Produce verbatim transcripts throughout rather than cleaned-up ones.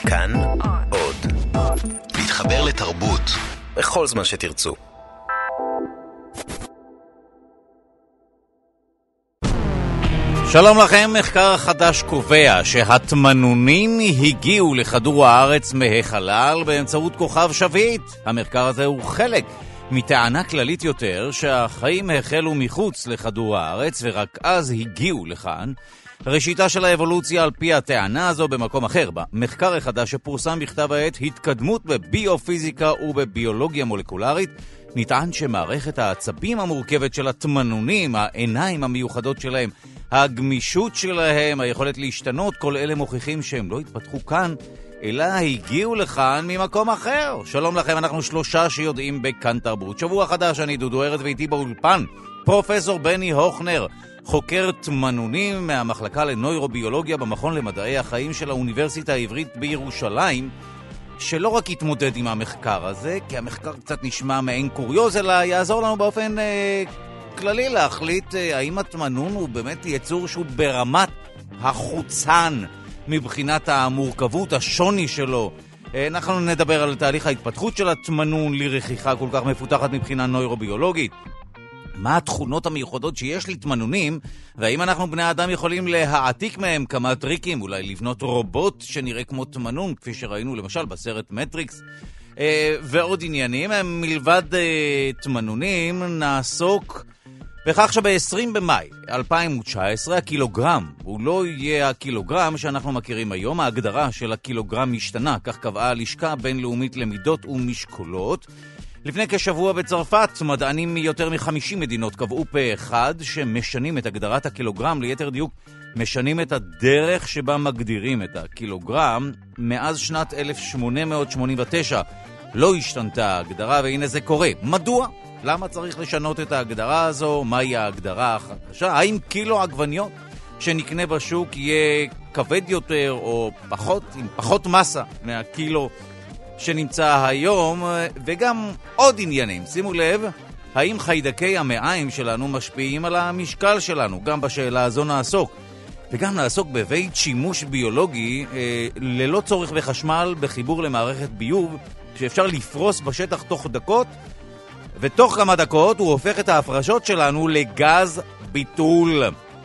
כאן עוד. להתחבר לתרבות בכל זמן שתרצו. שלום לכם, מחקר חדש קובע שהתמנונים הגיעו לכדור הארץ מהחלל באמצעות כוכב שביט. המחקר הזה הוא חלק מטענה כללית יותר שהחיים החלו מחוץ לכדור הארץ ורק אז הגיעו לכאן. ראשיתה של האבולוציה על פי הטענה הזו במקום אחר. במחקר החדש שפורסם בכתב העת התקדמות בביופיזיקה ובביולוגיה מולקולרית, נטען שמערכת העצבים המורכבת של התמנונים, העיניים המיוחדות שלהם, הגמישות שלהם, היכולת להשתנות, כל אלה מוכיחים שהם לא התפתחו כאן, אלא הגיעו לכאן ממקום אחר. שלום לכם, אנחנו שלושה שיודעים בכאן תרבות. שבוע חדש, אני דודו ארץ ואיתי באולפן פרופסור בני הוכנר, חוקר תמנונים מהמחלקה לנוירוביולוגיה במכון למדעי החיים של האוניברסיטה העברית בירושלים, שלא רק יתמודד עם המחקר הזה, כי המחקר קצת נשמע מעין קוריוז, אלא יעזור לנו באופן אה, כללי להחליט אה, האם התמנון הוא באמת יצור שהוא ברמת החוצן מבחינת המורכבות, השוני שלו. אה, אנחנו נדבר על תהליך ההתפתחות של התמנון לרכיחה כל כך מפותחת מבחינה נוירוביולוגית. מה התכונות המיוחדות שיש לתמנונים, והאם אנחנו בני האדם יכולים להעתיק מהם כמה טריקים, אולי לבנות רובוט שנראה כמו תמנון, כפי שראינו למשל בסרט מטריקס, אה, ועוד עניינים. מלבד אה, תמנונים נעסוק בכך שב-עשרים במאי אלפיים תשע עשרה הקילוגרם הוא לא יהיה הקילוגרם שאנחנו מכירים היום. ההגדרה של הקילוגרם משתנה, כך קבעה הלשכה הבינלאומית למידות ומשקולות. לפני כשבוע בצרפת, מדענים מיותר מ-חמישים מדינות קבעו פה אחד שמשנים את הגדרת הקילוגרם, ליתר דיוק, משנים את הדרך שבה מגדירים את הקילוגרם. מאז שנת אלף שמונה מאות שמונים ותשע לא השתנתה ההגדרה, והנה זה קורה. מדוע? למה צריך לשנות את ההגדרה הזו? מהי ההגדרה החדשה? האם קילו עגבניות שנקנה בשוק יהיה כבד יותר או פחות, עם פחות מסה מהקילו שנמצא היום? וגם עוד עניינים. שימו לב, האם חיידקי המעיים שלנו משפיעים על המשקל שלנו? גם בשאלה הזו נעסוק. וגם נעסוק בבית שימוש ביולוגי אה, ללא צורך בחשמל בחיבור למערכת ביוב, שאפשר לפרוס בשטח תוך דקות, ותוך כמה דקות הוא הופך את ההפרשות שלנו לגז ביטול.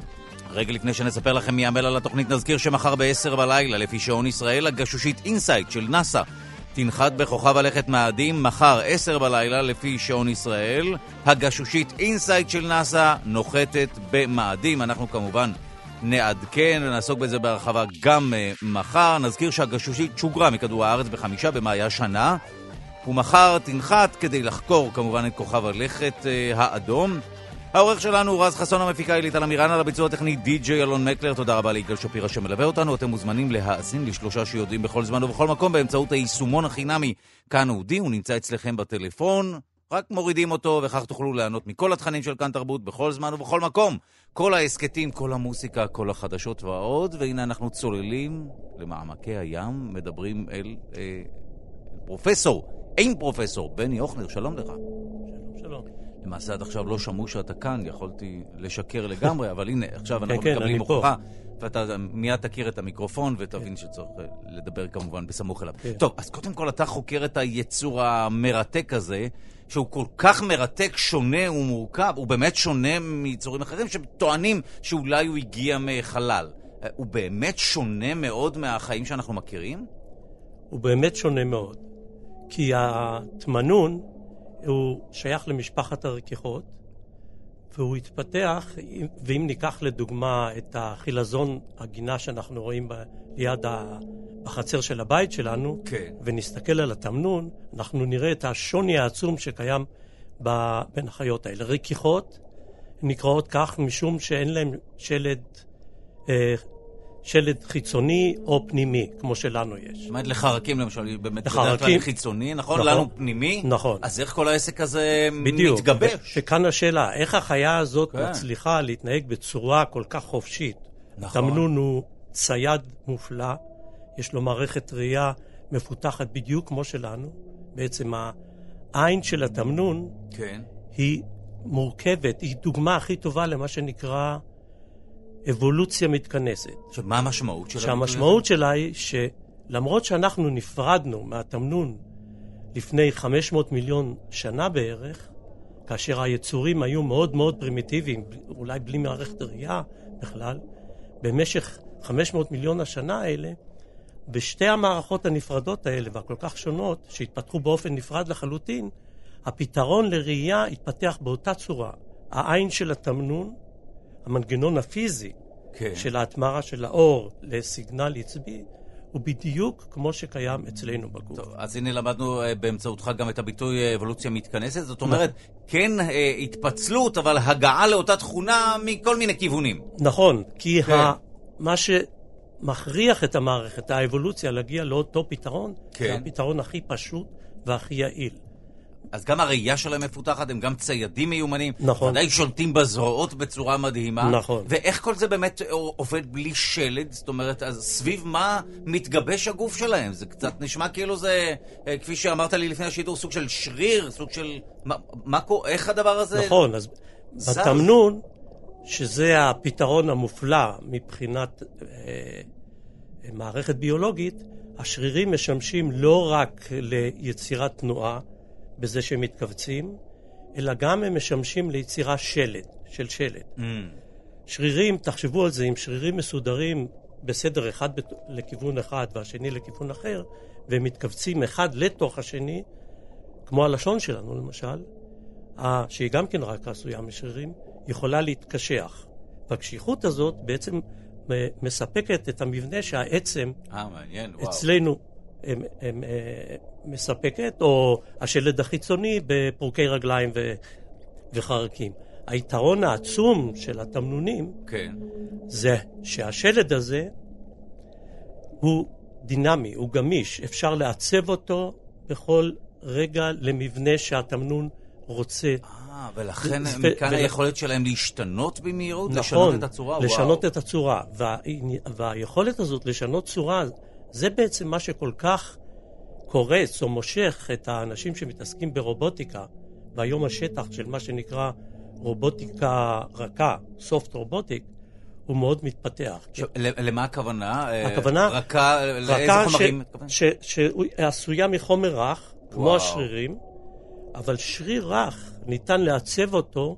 רגע לפני שנספר לכם מי יעמל על התוכנית, נזכיר שמחר ב-עשר בלילה לפי שעון ישראל הגשושית אינסייט של נאסא תנחת בכוכב הלכת מאדים. מחר עשר בלילה לפי שעון ישראל הגשושית אינסייט של נאסא נוחתת במאדים. אנחנו כמובן נעדכן ונעסוק בזה בהרחבה גם uh, מחר. נזכיר שהגשושית שוגרה מכדור הארץ בחמישה במאי השנה, ומחר תנחת כדי לחקור כמובן את כוכב הלכת uh, האדום. העורך שלנו רז חסון, המפיקה אילית על אמירן, על הביצוע הטכני די-ג'יי אלון מקלר. תודה רבה ליגאל שפירא שמלווה אותנו. אתם מוזמנים להאזין לשלושה שיודעים בכל זמן ובכל מקום באמצעות היישומון החינמי כאן אודי. הוא נמצא אצלכם בטלפון, רק מורידים אותו וכך תוכלו לענות מכל התכנים של כאן תרבות בכל זמן ובכל מקום. כל העסקטים, כל המוסיקה, כל החדשות ועוד. והנה אנחנו צוללים למעמקי הים, מדברים אל אה, פרופסור, אין פרופסור בני הוכנר. שלום לך. שלום, שלום. למעשה עד עכשיו לא שמעו שאתה כאן, יכולתי לשקר לגמרי, אבל הנה, עכשיו אנחנו כן, מקבלים אני הוכחה, ואתה מיד תכיר את המיקרופון ותבין שצריך לדבר כמובן בסמוך אליו. טוב, אז קודם כל אתה חוקר את היצור המרתק הזה, שהוא כל כך מרתק, שונה ומורכב, הוא באמת שונה מיצורים אחרים שטוענים שאולי הוא הגיע מחלל. הוא באמת שונה מאוד מהחיים שאנחנו מכירים? הוא באמת שונה מאוד, כי התמנון הוא שייך למשפחת הרכיכות, והוא התפתח, ואם ניקח לדוגמה את החילזון, הגינה שאנחנו רואים ב, ליד ה, בחצר של הבית שלנו, כן. ונסתכל על התמנון, אנחנו נראה את השוני העצום שקיים ב, בין החיות האלה. רכיכות נקראות כך משום שאין להם שלד, אה, שלד חיצוני או פנימי, כמו שלנו יש. זאת אומרת, לחרקים למשל, באמת לחרקים, בדרך כלל חיצוני, נכון? נכון? לנו פנימי? נכון. אז איך כל העסק הזה בדיוק, מתגבש? שכאן השאלה, איך החיה הזאת כן. מצליחה להתנהג בצורה כל כך חופשית? נכון. תמנון הוא צייד מופלא, יש לו מערכת ראייה מפותחת בדיוק כמו שלנו. בעצם העין של התמנון כן. היא מורכבת, היא דוגמה הכי טובה למה שנקרא אבולוציה מתכנסת. שמה המשמעות שלה? שהמשמעות שלה היא למרות שאנחנו נפרדנו מהתמנון לפני חמש מאות מיליון שנה בערך, כאשר היצורים היו מאוד מאוד פרימיטיביים, אולי בלי מערכת ראייה בכלל, במשך חמש מאות מיליון השנה האלה, בשתי המערכות הנפרדות האלה והכל כך שונות, שהתפתחו באופן נפרד לחלוטין, הפתרון לראייה התפתח באותה צורה. העין של התמנון, המנגנון הפיזי כן. של ההתמרה של האור לסיגנל עצבי, הוא בדיוק כמו שקיים אצלנו בגוף. טוב, אז הנה למדנו באמצעותך גם את הביטוי אבולוציה מתכנסת, זאת אומרת, כן התפצלות, אבל הגעה לאותה תכונה מכל מיני כיוונים. נכון, כי כן. ה... מה שמכריח את המערכת, האבולוציה, להגיע לאותו פתרון, כן. זה הפתרון הכי פשוט והכי יעיל. אז גם הראייה שלהם מפותחת, הם גם ציידים מיומנים, נכון. ודאי שולטים בזרועות בצורה מדהימה. נכון. ואיך כל זה באמת עובד בלי שלד? זאת אומרת, אז סביב מה מתגבש הגוף שלהם? זה קצת נשמע כאילו זה, כפי שאמרת לי לפני השידור, סוג של שריר, סוג של... מה, מה, איך הדבר הזה? נכון, אז זר? בתמנון, שזה הפתרון המופלא מבחינת אה, מערכת ביולוגית, השרירים משמשים לא רק ליצירת תנועה, בזה שהם מתכווצים, אלא גם הם משמשים ליצירה שלד, של שלד. Mm. שרירים, תחשבו על זה, אם שרירים מסודרים בסדר אחד לכיוון אחד והשני לכיוון אחר, והם מתכווצים אחד לתוך השני, כמו הלשון שלנו למשל, שהיא גם כן רק עשויה משרירים, יכולה להתקשח. והקשיחות הזאת בעצם מספקת את המבנה שהעצם אה, מעניין, אצלנו הם, הם, הם, מספקת, או השלד החיצוני בפורקי רגליים ו, וחרקים. היתרון העצום של התמנונים כן. זה שהשלד הזה הוא דינמי, הוא גמיש, אפשר לעצב אותו בכל רגע למבנה שהתמנון רוצה. אה, ולכן ו- מכאן ו- היכולת שלהם להשתנות במהירות, נכון, לשנות את הצורה. לשנות וואו. את הצורה. וה, והיכולת הזאת לשנות צורה, זה בעצם מה שכל כך קורץ או מושך את האנשים שמתעסקים ברובוטיקה, והיום השטח של מה שנקרא רובוטיקה רכה, soft robotic, הוא מאוד מתפתח. ש... למה הכוונה? הכוונה? רכה, לאיזה חומרים? שעשויה מחומר רך, כמו וואו. השרירים, אבל שריר רך ניתן לעצב אותו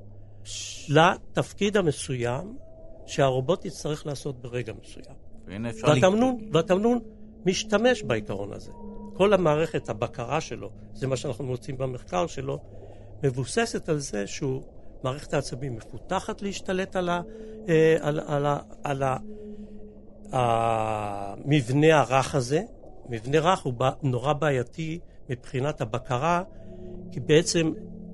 לתפקיד המסוים שהרובוט יצטרך לעשות ברגע מסוים. והנה אפשר והתמנון, והתמנון משתמש בעיקרון הזה. כל המערכת, הבקרה שלו, זה מה שאנחנו מוצאים במחקר שלו, מבוססת על זה שהוא, מערכת העצבים מפותחת להשתלט על, ה, על, על, על, על המבנה הרך הזה. מבנה רך הוא נורא בעייתי מבחינת הבקרה, כי בעצם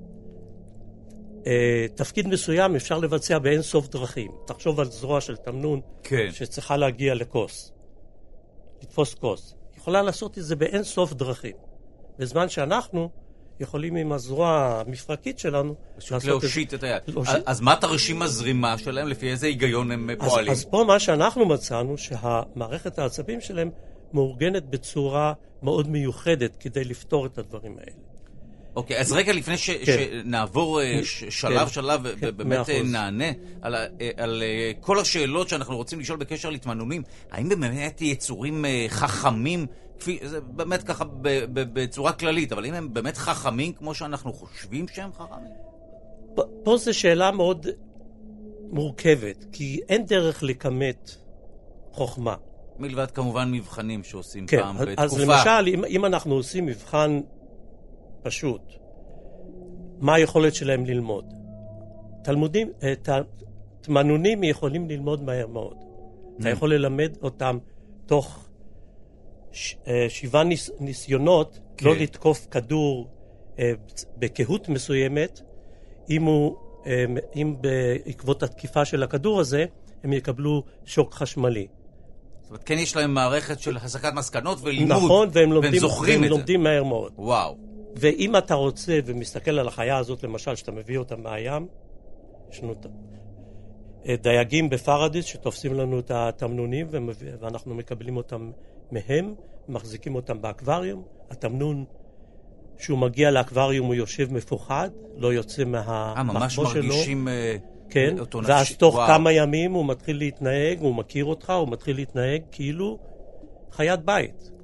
אה, תפקיד מסוים אפשר לבצע באין סוף דרכים. תחשוב על זרוע של תמנון כן. שצריכה להגיע לכוס, לתפוס כוס. יכולה לעשות את זה באין סוף דרכים. בזמן שאנחנו יכולים עם הזרוע המפרקית שלנו פשוט להושיט את היד. אז מה תרשים הזרימה שלהם? לפי איזה היגיון הם פועלים? אז פה מה שאנחנו מצאנו, שהמערכת העצבים שלהם מאורגנת בצורה מאוד מיוחדת כדי לפתור את הדברים האלה. אוקיי, אז רגע לפני שנעבור שלב שלב ובאמת נענה על כל השאלות שאנחנו רוצים לשאול בקשר לתמנונים, האם באמת יצורים חכמים, זה באמת ככה בצורה כללית, אבל האם הם באמת חכמים כמו שאנחנו חושבים שהם חכמים? פה זו שאלה מאוד מורכבת, כי אין דרך לכמת חוכמה. מלבד כמובן מבחנים שעושים פעם בתקופה. אז למשל, אם אנחנו עושים מבחן פשוט, מה היכולת שלהם ללמוד? תלמודים, תמנונים יכולים ללמוד מהר מאוד. אתה יכול ללמד אותם תוך ש, שבעה ניס, ניסיונות, כן. לא לתקוף כדור בקהות מסוימת, אם, הוא, אם בעקבות התקיפה של הכדור הזה, הם יקבלו שוק חשמלי. זאת אומרת, כן יש להם מערכת של הסקת מסקנות ולימוד, נכון, והם לומדים, והם זוכרים והם את לומדים זה. מהר מאוד. וואו. ואם אתה רוצה ומסתכל על החיה הזאת, למשל, שאתה מביא אותה מהים, ישנו דייגים בפרדיס שתופסים לנו את התמנונים, ואנחנו מקבלים אותם מהם, מחזיקים אותם באקווריום. התמנון, שהוא מגיע לאקווריום, הוא יושב מפוחד, לא יוצא מהמחבוא שלו. ממש מרגישים כן, אותו ואז נפשי. תוך וואו. כמה ימים הוא מתחיל להתנהג, הוא מכיר אותך, הוא מתחיל להתנהג כאילו חיית בית,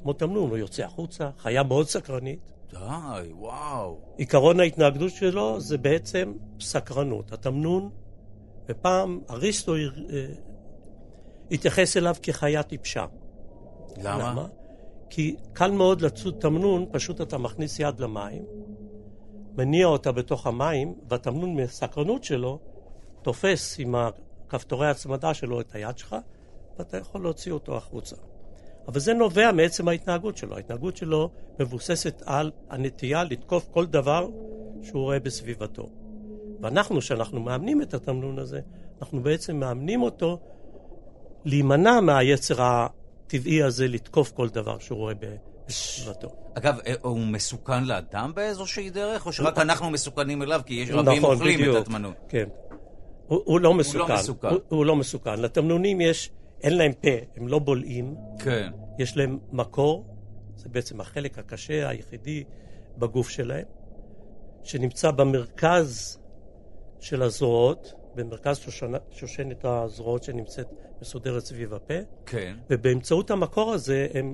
כמו תמנון, הוא יוצא החוצה, חיה מאוד סקרנית. די, וואו. עיקרון ההתנגדות שלו זה בעצם סקרנות. התמנון, ופעם אריסטו אה, התייחס אליו כחיה טיפשה. למה? למה? כי קל מאוד לצוד תמנון, פשוט אתה מכניס יד למים, מניע אותה בתוך המים, והתמנון מהסקרנות שלו תופס עם הכפתורי ההצמדה שלו את היד שלך, ואתה יכול להוציא אותו החוצה. אבל זה נובע מעצם ההתנהגות שלו. ההתנהגות שלו מבוססת על הנטייה לתקוף כל דבר שהוא רואה בסביבתו. ואנחנו, שאנחנו מאמנים את התמנון הזה, אנחנו בעצם מאמנים אותו להימנע מהיצר הטבעי הזה לתקוף כל דבר שהוא רואה בסביבתו. אגב, הוא מסוכן לאדם באיזושהי דרך, או שרק אנחנו מסוכנים אליו, כי יש רבים אוכלים את התמנון? כן. הוא לא מסוכן. הוא לא מסוכן. לתמנונים יש, אין להם פה, הם לא בולעים. כן. יש להם מקור, זה בעצם החלק הקשה היחידי בגוף שלהם, שנמצא במרכז של הזרועות, במרכז שושנת, שושנת הזרועות שנמצאת מסודרת סביב הפה. כן. ובאמצעות המקור הזה הם,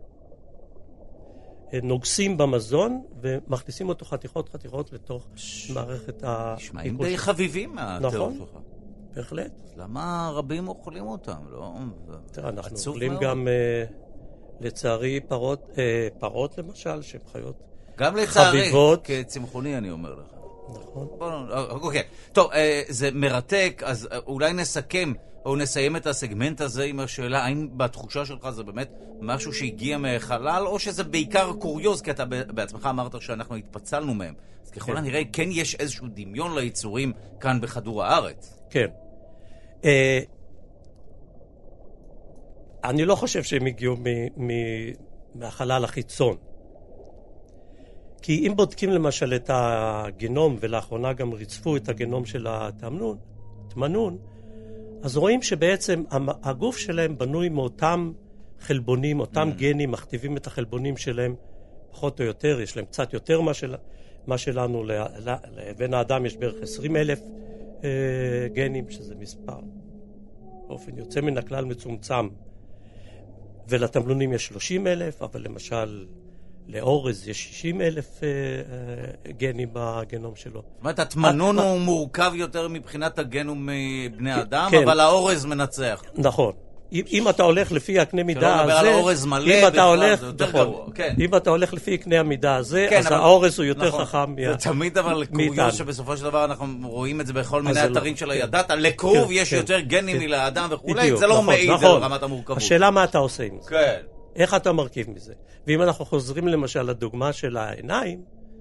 הם נוגסים במזון ומכניסים אותו חתיכות חתיכות לתוך ש... מערכת ה... נשמעים די חביבים מהתיאור שלך. נכון, בהחלט. למה רבים אוכלים אותם? לא... תראה, אנחנו אוכלים מאוד. גם uh, לצערי פרות, uh, פרות למשל, שהן חיות גם לצערי, חביבות. כצמחוני אני אומר לך. נכון. אוקיי, טוב, זה מרתק, אז אולי נסכם, או נסיים את הסגמנט הזה עם השאלה, האם בתחושה שלך זה באמת משהו שהגיע מהחלל, או שזה בעיקר קוריוז, כי אתה בעצמך אמרת שאנחנו התפצלנו מהם. אז ככל הנראה, כן יש איזשהו דמיון ליצורים כאן בכדור הארץ. כן. אני לא חושב שהם הגיעו מהחלל החיצון. כי אם בודקים למשל את הגנום, ולאחרונה גם ריצפו את הגנום של התמנון, תמנון, אז רואים שבעצם הגוף שלהם בנוי מאותם חלבונים, אותם mm. גנים, מכתיבים את החלבונים שלהם פחות או יותר, יש להם קצת יותר מה, של, מה שלנו, לבן האדם יש בערך עשרים אלף אה, גנים, שזה מספר באופן יוצא מן הכלל מצומצם, ולתמנונים יש שלושים אלף, אבל למשל לאורז יש שישים אלף אה, אה, גנים בגנום שלו. זאת אומרת, התמנון הוא מורכב יותר מבחינת הגנום מבני אדם, אבל האורז מנצח. נכון. אם אתה הולך לפי הקנה מידה הזה, שלא לדבר על אורז מלא, בכלל זה יותר גרוע. אם אתה הולך לפי קנה המידה הזה, אז האורז הוא יותר חכם. זה תמיד אבל קוריוז שבסופו של דבר אנחנו רואים את זה בכל מיני אתרים של הידעת, לכרוב יש יותר גנים מלאדם וכולי, זה לא מעיד על רמת המורכבות. השאלה מה אתה עושה עם זה. כן. איך אתה מרכיב מזה? ואם אנחנו חוזרים למשל לדוגמה של העיניים,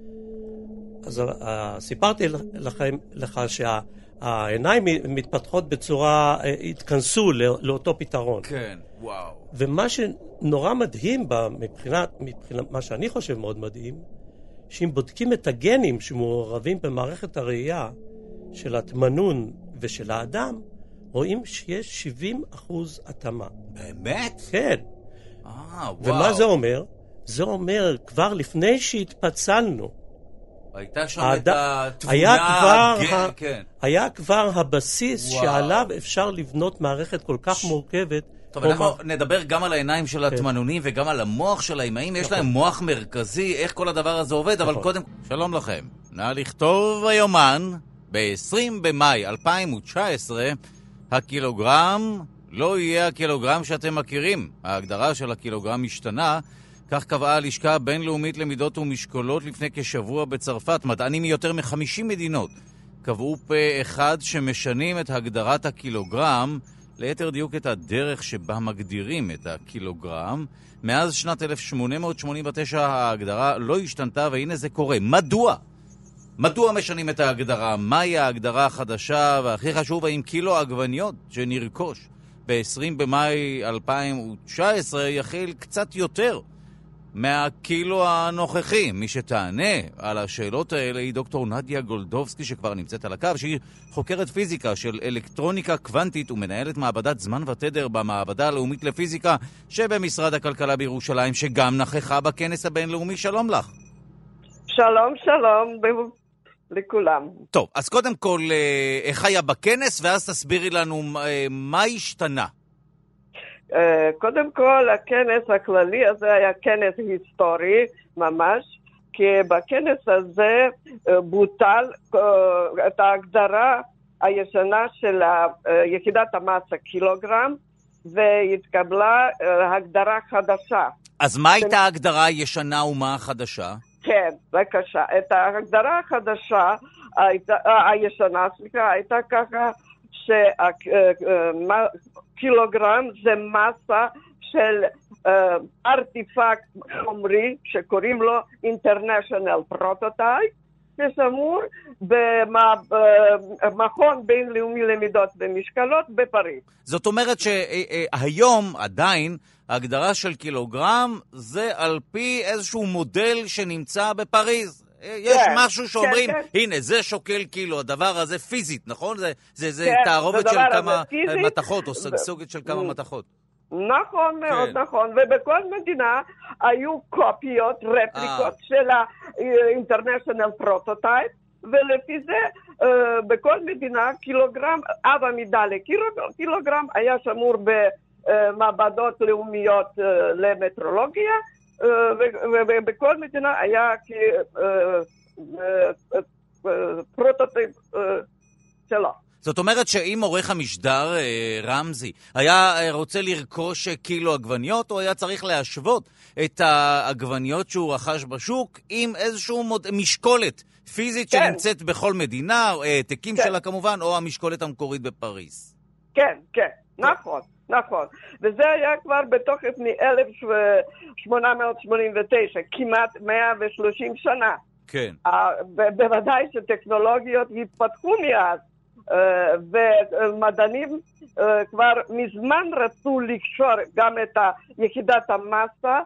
אז סיפרתי לכם, לך שהעיניים מתפתחות בצורה, התכנסו לאותו פתרון. כן, וואו. ומה שנורא מדהים מבחינת, מבחינת מה שאני חושב מאוד מדהים, שאם בודקים את הגנים שמעורבים במערכת הראייה של התמנון ושל האדם, רואים שיש שבעים אחוז התאמה. באמת? כן. ומה זה אומר? זה אומר, כבר לפני שהתפצלנו, הייתה שם את התבונה, היה כבר הבסיס שעליו אפשר לבנות מערכת כל כך מורכבת. טוב, אנחנו נדבר גם על העיניים של התמנונים וגם על המוח שלהם, האם יש להם מוח מרכזי, איך כל הדבר הזה עובד, אבל קודם, שלום לכם. נא לכתוב היומן, ב-עשרים במאי אלפיים תשע עשרה, הקילוגרם לא יהיה הקילוגרם שאתם מכירים. ההגדרה של הקילוגרם השתנה, כך קבעה הלשכה הבינלאומית למידות ומשקולות לפני כשבוע בצרפת. מדענים מיותר מ-חמישים מדינות קבעו פה אחד שמשנים את הגדרת הקילוגרם, ליתר דיוק את הדרך שבה מגדירים את הקילוגרם. מאז שנת אלף שמונה מאות שמונים ותשע ההגדרה לא השתנתה, והנה זה קורה. מדוע? מדוע משנים את ההגדרה? מהי ההגדרה החדשה? והכי חשוב, האם קילו עגבניות שנרכוש ב-עשרים במאי אלפיים תשע עשרה יכיל קצת יותר מהקילו הנוכחי? מי שתענה על השאלות האלה היא דוקטור נדיה גולדובסקי, שכבר נמצאת על הקו, שהיא חוקרת פיזיקה של אלקטרוניקה קוונטית ומנהלת מעבדת זמן ותדר במעבדה הלאומית לפיזיקה שבמשרד הכלכלה בירושלים, שגם נכחה בכנס הבינלאומי. שלום לך. שלום, שלום לכולם. טוב, אז קודם כל, איך היה בכנס, ואז תסבירי לנו מה השתנה. קודם כל, הכנס הכללי הזה היה כנס היסטורי ממש, כי בכנס הזה בוטל את ההגדרה הישנה של יחידת המסה קילוגרם, והתקבלה הגדרה חדשה. אז מה הייתה ההגדרה הישנה ומה החדשה? כן, בבקשה. את ההגדרה החדשה, הישנה, סליחה, הייתה ככה שקילוגרם זה מסה של ארטיפקט חומרי שקוראים לו International Prototype, ששמור במכון בינלאומי למידות ומשקלות בפריז. זאת אומרת שהיום עדיין ההגדרה של קילוגרם זה על פי איזשהו מודל שנמצא בפריז. יש כן, משהו שאומרים, כן, הנה, זה שוקל קילו, הדבר הזה פיזית, נכון? זה, זה, זה כן, תערובת של כמה פיזית, מתכות, או סגסוגת של כמה מתכות. נכון מאוד, כן. נכון. ובכל מדינה היו קופיות, רפליקות אה. של ה-International Prototype, ולפי זה בכל מדינה קילוגרם, אב המידה לקילוגרם, היה שמור במעבדות לאומיות למטרולוגיה, ובכל מדינה היה פרוטוטיפ שלו. זאת אומרת שאם עורך המשדר רמזי היה רוצה לרכוש קילו עגבניות, הוא היה צריך להשוות את העגבניות שהוא רכש בשוק עם איזשהו מוד... משקולת פיזית כן. שנמצאת בכל מדינה, העתקים כן. שלה כמובן, או המשקולת המקורית בפריז. כן, כן, נכון. נכון, וזה היה כבר בתוקף מ-אלף שמונה מאות שמונים ותשע, כמעט מאה ושלושים שנה. כן. בוודאי שטכנולוגיות התפתחו מאז, ומדענים כבר מזמן רצו לקשור גם את יחידת המסה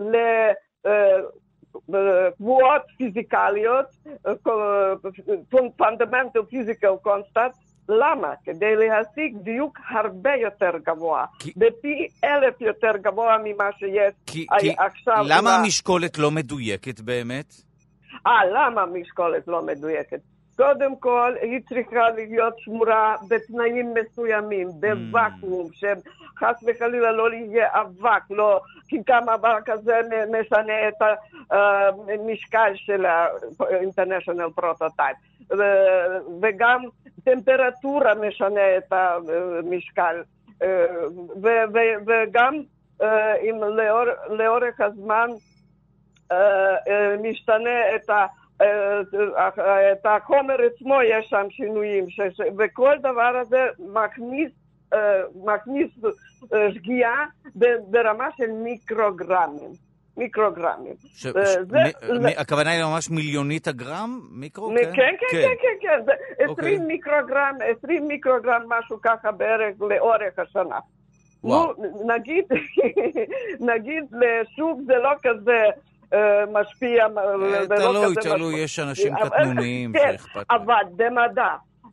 לקבועות פיזיקליות, fundamental physical constant, למה? כדי להשיג דיוק הרבה יותר גבוה, כי... בפי אלף יותר גבוה ממה שיש כי, עכשיו. כי... למה המשקולת לא מדויקת באמת? אה, למה המשקולת לא מדויקת? קודם כל, היא צריכה להיות שמורה בתנאים מסוימים, בוואקום, mm. שחס וחלילה לא יהיה אבק, לא, כי כמה אבק הזה משנה את המשקל של ה-International Prototype. וגם טמפרטורה משנה את המשקל, וגם אם לאורך הזמן משתנה את ה... את החומר עצמו יש שם שינויים, וכל דבר הזה מכניס, מכניס שגיאה ברמה של מיקרוגרמים. מיקרוגרמים. הכוונה היא ממש מיליונית הגרם? מיקרו? כן, כן, כן, כן, כן. עשרים מיקרוגרם, עשרים מיקרוגרם, משהו ככה בערך לאורך השנה. נגיד, נגיד לשוק זה לא כזה משפיע, תלוי, תלוי, יש אנשים קטנוניים שאכפת. אבל במדע,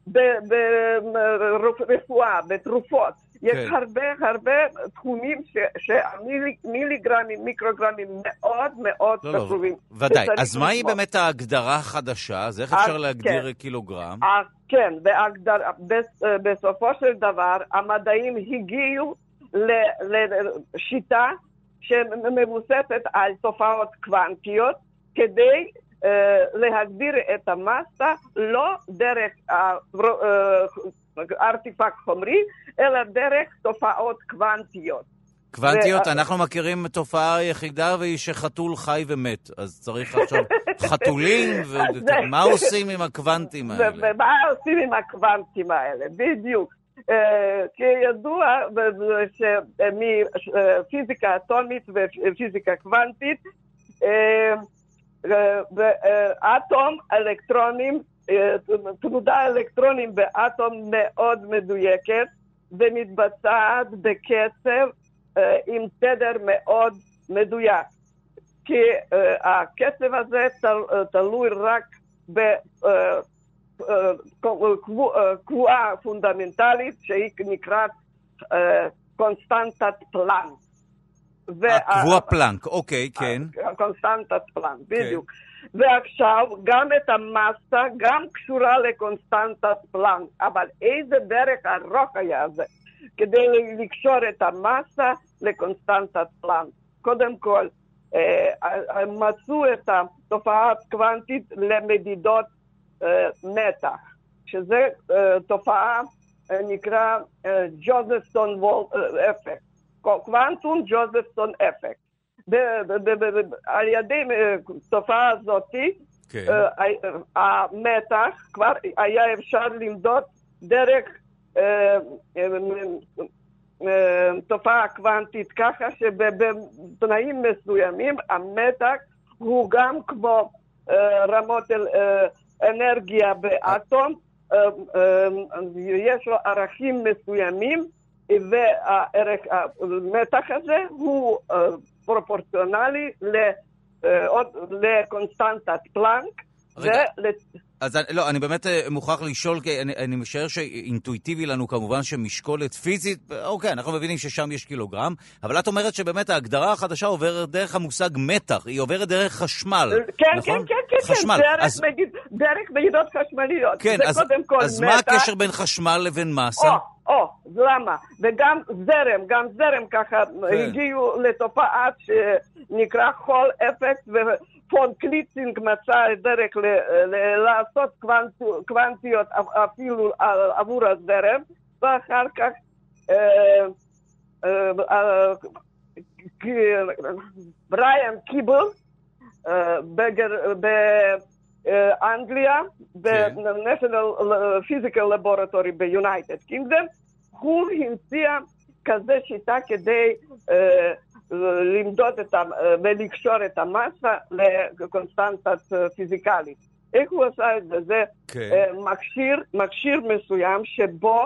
ברפואה, בתרופות, יש הרבה הרבה תחומים שהמיליגרמים, מיקרוגרמים מאוד מאוד חשובים. ודאי, אז מהי באמת ההגדרה החדשה? אז איך אפשר להגדיר קילוגרם? כן, בסופו של דבר המדעים הגיעו לשיטה שמבוססת על תופעות קוונטיות, כדי uh, להגדיר את המסה לא דרך ארטיפקט חומרי, אלא דרך תופעות קוונטיות. קוונטיות, ו... אנחנו מכירים תופעה יחידה והיא שחתול חי ומת, אז צריך עכשיו חתולים, ומה עושים עם הקוונטים האלה? ומה עושים עם הקוונטים האלה, בדיוק. כידוע מפיזיקה אטומית ופיזיקה קוונטית, אטום אלקטרונים, תנודה אלקטרונים באטום מאוד מדויקת ומתבצעת בקצב עם תדר מאוד מדויק, כי הקצב הזה תלוי רק ב קבועה פונדמנטלית שהיא נקראת קונסטנטת פלנק. קבועה פלנק, אוקיי, כן. קונסטנטת פלנק, בדיוק. ועכשיו גם את המסה גם קשורה לקונסטנטת פלנק, אבל איזה דרך ארוך היה זה. כדי לקשור את המסה לקונסטנטת פלנק. קודם כל, מצאו את התופעה הקוונטית למדידות מתח, שזה תופעה נקרא ג'וזפסון אפקט, קוונטום ג'וזפסון אפקט. על ידי תופעה הזאת, המתח כבר היה אפשר למדוד דרך תופעה קוונטית, ככה שבתנאים מסוימים המתח הוא גם כמו רמות אנרגיה באטום, יש לו ערכים מסוימים, והמתח הזה הוא פרופורציונלי לקונסטנטת פלנק. אז לא, אני באמת מוכרח לשאול, כי אני, אני משער שאינטואיטיבי לנו כמובן שמשקולת פיזית, אוקיי, אנחנו מבינים ששם יש קילוגרם, אבל את אומרת שבאמת ההגדרה החדשה עוברת דרך המושג מתח, היא עוברת דרך חשמל, כן, נכון? כן, כן, כן, חשמל. דרך, אז... מדיד, דרך מדידות חשמליות. כן, אז, אז מה הקשר בין חשמל לבין מסה? או, או, למה? וגם זרם, גם זרם ככה, כן. הגיעו לתופעה שנקרא חול אפקט, ו... פון קליצינג מצא דרך לעשות קוונטיות אפילו עבור הזרם, ואחר כך בריאן קיבל באנגליה, ב-National Physical Laboratory ביונייטד קינגדום, הוא המציא כזה שיטה כדי למדוד את ולקשור את המסה לקונסטנטת פיזיקלית. איך הוא עשה את זה? זה מכשיר, מכשיר מסוים שבו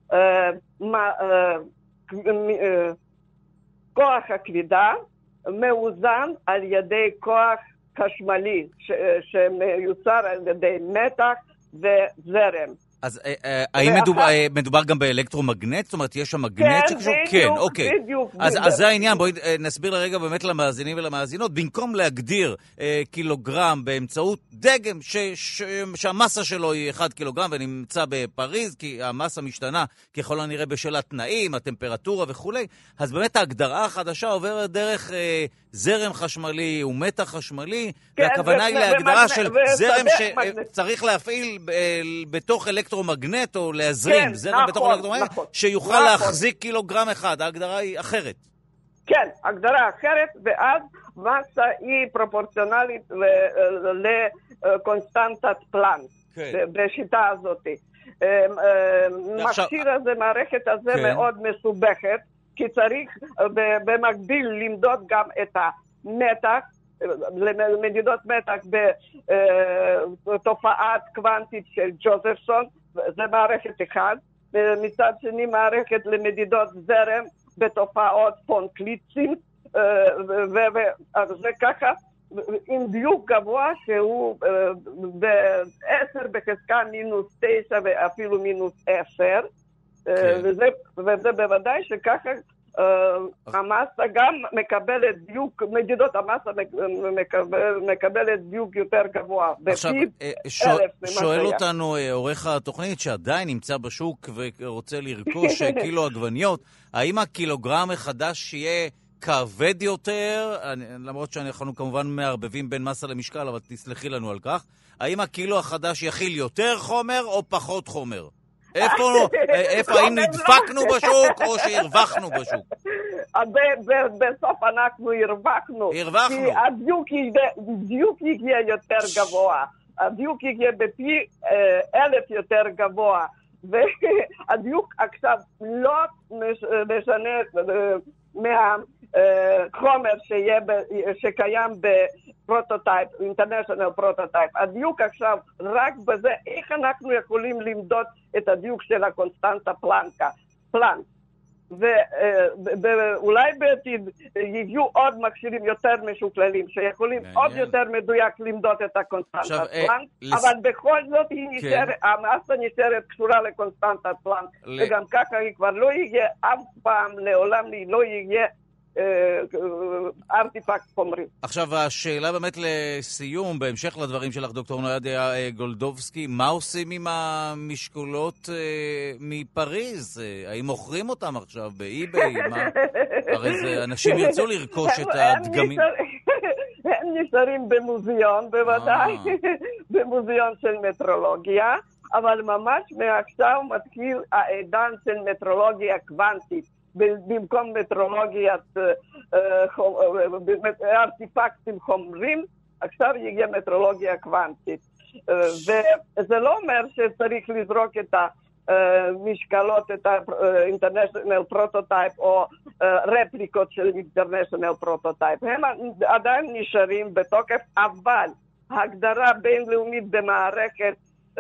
כוח הכבידה מאוזן על ידי כוח חשמלי שמיוצר על ידי מתח וזרם. אז האם מדובר גם באלקטרומגנט? זאת אומרת, יש שם מגנט שקשור? כן, אוקיי. אז זה העניין, בואי נסביר לרגע באמת למאזינים ולמאזינות. במקום להגדיר קילוגרם באמצעות דגם שהמסה שלו היא אחד קילוגרם ונמצא בפריז, כי המסה משתנה ככל הנראה בשל התנאים, הטמפרטורה וכו', אז באמת ההגדרה החדשה עוברת דרך זרם חשמלי ומתח חשמלי, והכוונה היא להגדרה של זרם שצריך להפעיל בתוך אלקטרומגנט או להזרים, זרם בתוך אלקטרומגנט, שיוכל להחזיק קילוגרם אחד. ההגדרה היא אחרת. כן, הגדרה אחרת, ואז מסה היא פרופורציונלית לקונסטנטת פלנק, בשיטה הזאת. מכשיר הזה, מערכת הזה מאוד מסובכת, כי צריך במקביל למדוד גם את המתח, למדידות מתח בתופעת קוונטית של ג'וזפסון, זה מערכת אחד, מצד שני מערכת למדידות זרם בתופעות פון קליצינג, וזה ככה עם דיוק גבוה שהוא ב-עשר בחזקה מינוס תשע ואפילו מינוס עשר, וזה בוודאי שככה המסה גם מקבלת דיוק, מדידות המסה מקבלת דיוק יותר גבוה. עכשיו, שואל אותנו עורך התוכנית שעדיין נמצא בשוק ורוצה לרכוש קילו עגבניות, האם הקילוגרם החדש יהיה כבד יותר, למרות שאנחנו כמובן מערבבים בין מסה למשקל, אבל תסלחי לנו על כך, האם הקילו החדש יכיל יותר חומר או פחות חומר? איפה, איפה, האם נדפקנו בשוק או שהרווחנו בשוק? בסוף אנחנו הרווחנו. הרווחנו. כי הדיוק יגיע יותר גבוה. הדיוק יגיע בפי אלף יותר גבוה. והדיוק עכשיו לא משנה מהחומר שקיים בפרוטוטייפ, אינטרנשיונל פרוטוטייפ. הדיוק עכשיו רק בזה, איך אנחנו יכולים למדוד את הדיוק של הקונסטנטה פלנקה, פלנק. ואולי בעתיד יהיו עוד מכשירים יותר משוקללים, שיכולים עוד יותר מדויק למדוד את הקונסטנטת פלנק, אבל בכל זאת המסה נשארת קשורה לקונסטנטת פלנק, וגם ככה היא כבר לא יהיה, אף פעם לעולם לא יהיה ארטיפקט חומרי. עכשיו, השאלה באמת לסיום, בהמשך לדברים שלך, דוקטור נדיה גולדובסקי, מה עושים עם המשקולות מפריז? האם מוכרים אותם עכשיו באי-ביי? הרי זה, אנשים ירצו לרכוש את הדגמים. הם נשארים במוזיאון, בוודאי, במוזיאון של מטרולוגיה, אבל ממש מעכשיו מתחיל העידן של מטרולוגיה קוונטית. במקום מטרולוגיית ארטיפקטים חומרים, עכשיו יגיע מטרולוגיה קוונטית. וזה לא אומר שצריך לזרוק את המשקלות, את ה-International Prototype או רפליקות של International Prototype. הם עדיין נשארים בתוקף, אבל ההגדרה בינלאומית במערכת,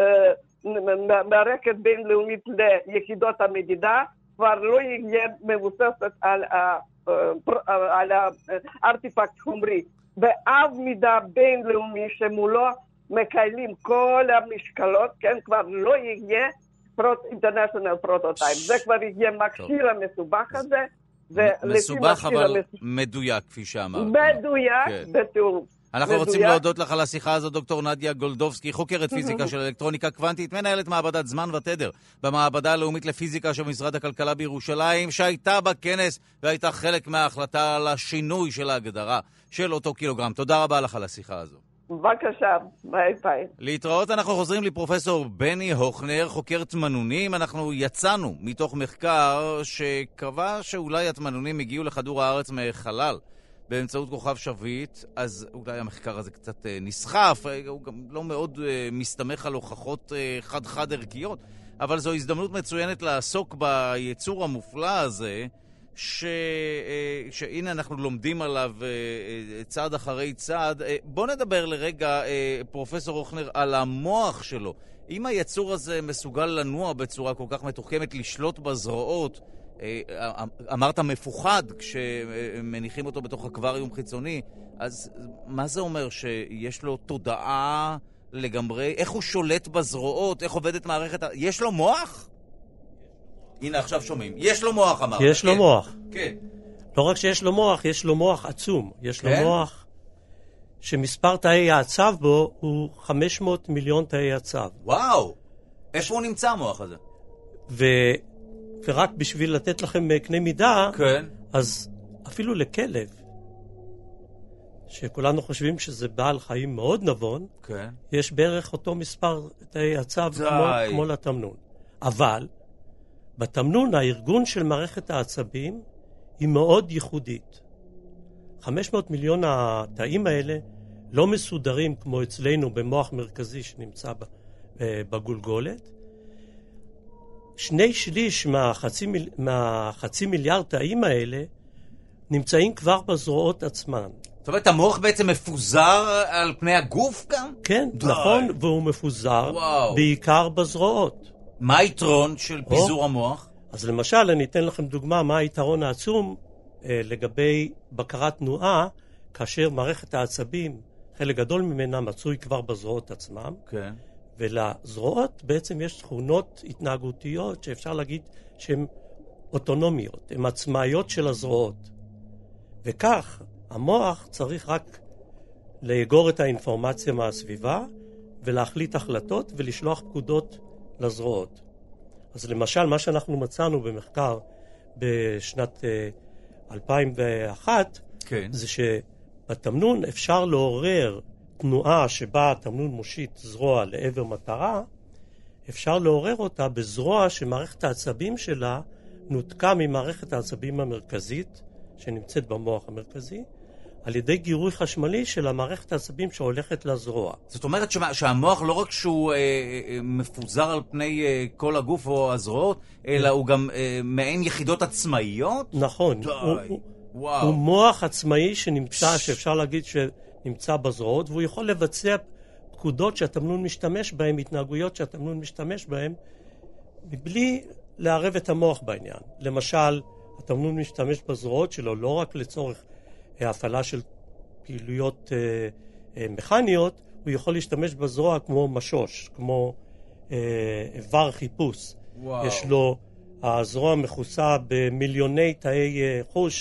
מערכת בינלאומית ליחידות המדידה, כבר לא יהיה מבוססת על, על הארטיפקט חומרי. באב מידה בינלאומי שמולו מקיילים כל המשקלות, כן, כבר לא יהיה אינטרנשיונל פרוטוטייפ. זה כבר יהיה מכשיר המסובך הזה. מסובך אבל מדויק, כפי שאמרת. מדויק, בתיאור. אנחנו רוצים להודות לך על השיחה הזו, דוקטור נדיה גולדובסקי, חוקרת פיזיקה של אלקטרוניקה קוונטית, מנהלת מעבדת זמן ותדר במעבדה הלאומית לפיזיקה של משרד הכלכלה בירושלים, שהייתה בכנס והייתה חלק מההחלטה על השינוי של ההגדרה של אותו קילוגרם. תודה רבה לך על השיחה הזו. בבקשה, ביי ביי. להתראות, אנחנו חוזרים לפרופסור בני הוכנר, חוקר תמנונים. אנחנו יצאנו מתוך מחקר שקבע שאולי התמנונים הגיעו לכדור הארץ מחלל באמצעות כוכב שביט, אז אולי המחקר הזה קצת נסחף, הוא גם לא מאוד מסתמך על הוכחות חד-חד ערכיות, אבל זו הזדמנות מצוינת לעסוק ביצור המופלא הזה, ש... שהנה אנחנו לומדים עליו צעד אחרי צעד. בוא נדבר לרגע, פרופסור הוכנר, על המוח שלו. אם היצור הזה מסוגל לנוע בצורה כל כך מתוחכמת, לשלוט בזרועות, אמרת מפוחד כשמניחים אותו בתוך אקווריום חיצוני, אז מה זה אומר? שיש לו תודעה לגמרי? איך הוא שולט בזרועות? איך עובדת מערכת? יש לו מוח? הנה עכשיו שומעים. יש לו מוח, אמרת. יש לו מוח. כן. לא רק שיש לו מוח, יש לו מוח עצום. יש לו מוח שמספר תאי העצב בו הוא חמש מאות מיליון תאי עצב. וואו! איפה הוא נמצא המוח הזה? ו... ורק בשביל לתת לכם קנה מידה, כן. אז אפילו לכלב, שכולנו חושבים שזה בעל חיים מאוד נבון, כן. יש בערך אותו מספר תאי עצב כמו, כמו לתמנון. אבל בתמנון הארגון של מערכת העצבים היא מאוד ייחודית. חמש מאות מיליון התאים האלה לא מסודרים כמו אצלנו במוח מרכזי שנמצא בגולגולת. שני שליש מהחצי, מיל... מהחצי מיליארד תאים האלה נמצאים כבר בזרועות עצמן. זאת אומרת, המוח בעצם מפוזר על פני הגוף גם? כן, די. נכון, והוא מפוזר וואו. בעיקר בזרועות. מה היתרון של פיזור או. המוח? אז למשל, אני אתן לכם דוגמה מה היתרון העצום אה, לגבי בקרת תנועה, כאשר מערכת העצבים, חלק גדול ממנה מצוי כבר בזרועות עצמם. כן. ולזרועות בעצם יש תכונות התנהגותיות שאפשר להגיד שהן אוטונומיות, הן עצמאיות של הזרועות. וכך המוח צריך רק לאגור את האינפורמציה מהסביבה ולהחליט החלטות ולשלוח פקודות לזרועות. אז למשל מה שאנחנו מצאנו במחקר בשנת אלפיים ואחת, כן. זה שבתמנון אפשר לעורר תנועה שבה התמנון מושיט זרוע לעבר מטרה, אפשר לעורר אותה בזרוע שמערכת העצבים שלה נותקה ממערכת העצבים המרכזית, שנמצאת במוח המרכזי, על ידי גירוי חשמלי של המערכת העצבים שהולכת לזרוע. זאת אומרת שהמוח לא רק שהוא אה, אה, מפוזר על פני אה, כל הגוף או הזרועות, אלא הוא גם אה, מעין יחידות עצמאיות? נכון. הוא, הוא, הוא מוח עצמאי שנמצא, שאפשר להגיד ש... נמצא בזרועות, והוא יכול לבצע פקודות שהתמנון משתמש בהן, התנהגויות שהתמנון משתמש בהן, מבלי לערב את המוח בעניין. למשל, התמנון משתמש בזרועות שלו לא רק לצורך הפעלה של פעילויות אה, אה, מכניות, הוא יכול להשתמש בזרוע כמו משוש, כמו אה, איבר חיפוש. וואו. יש לו, הזרוע מכוסה במיליוני תאי אה, חוש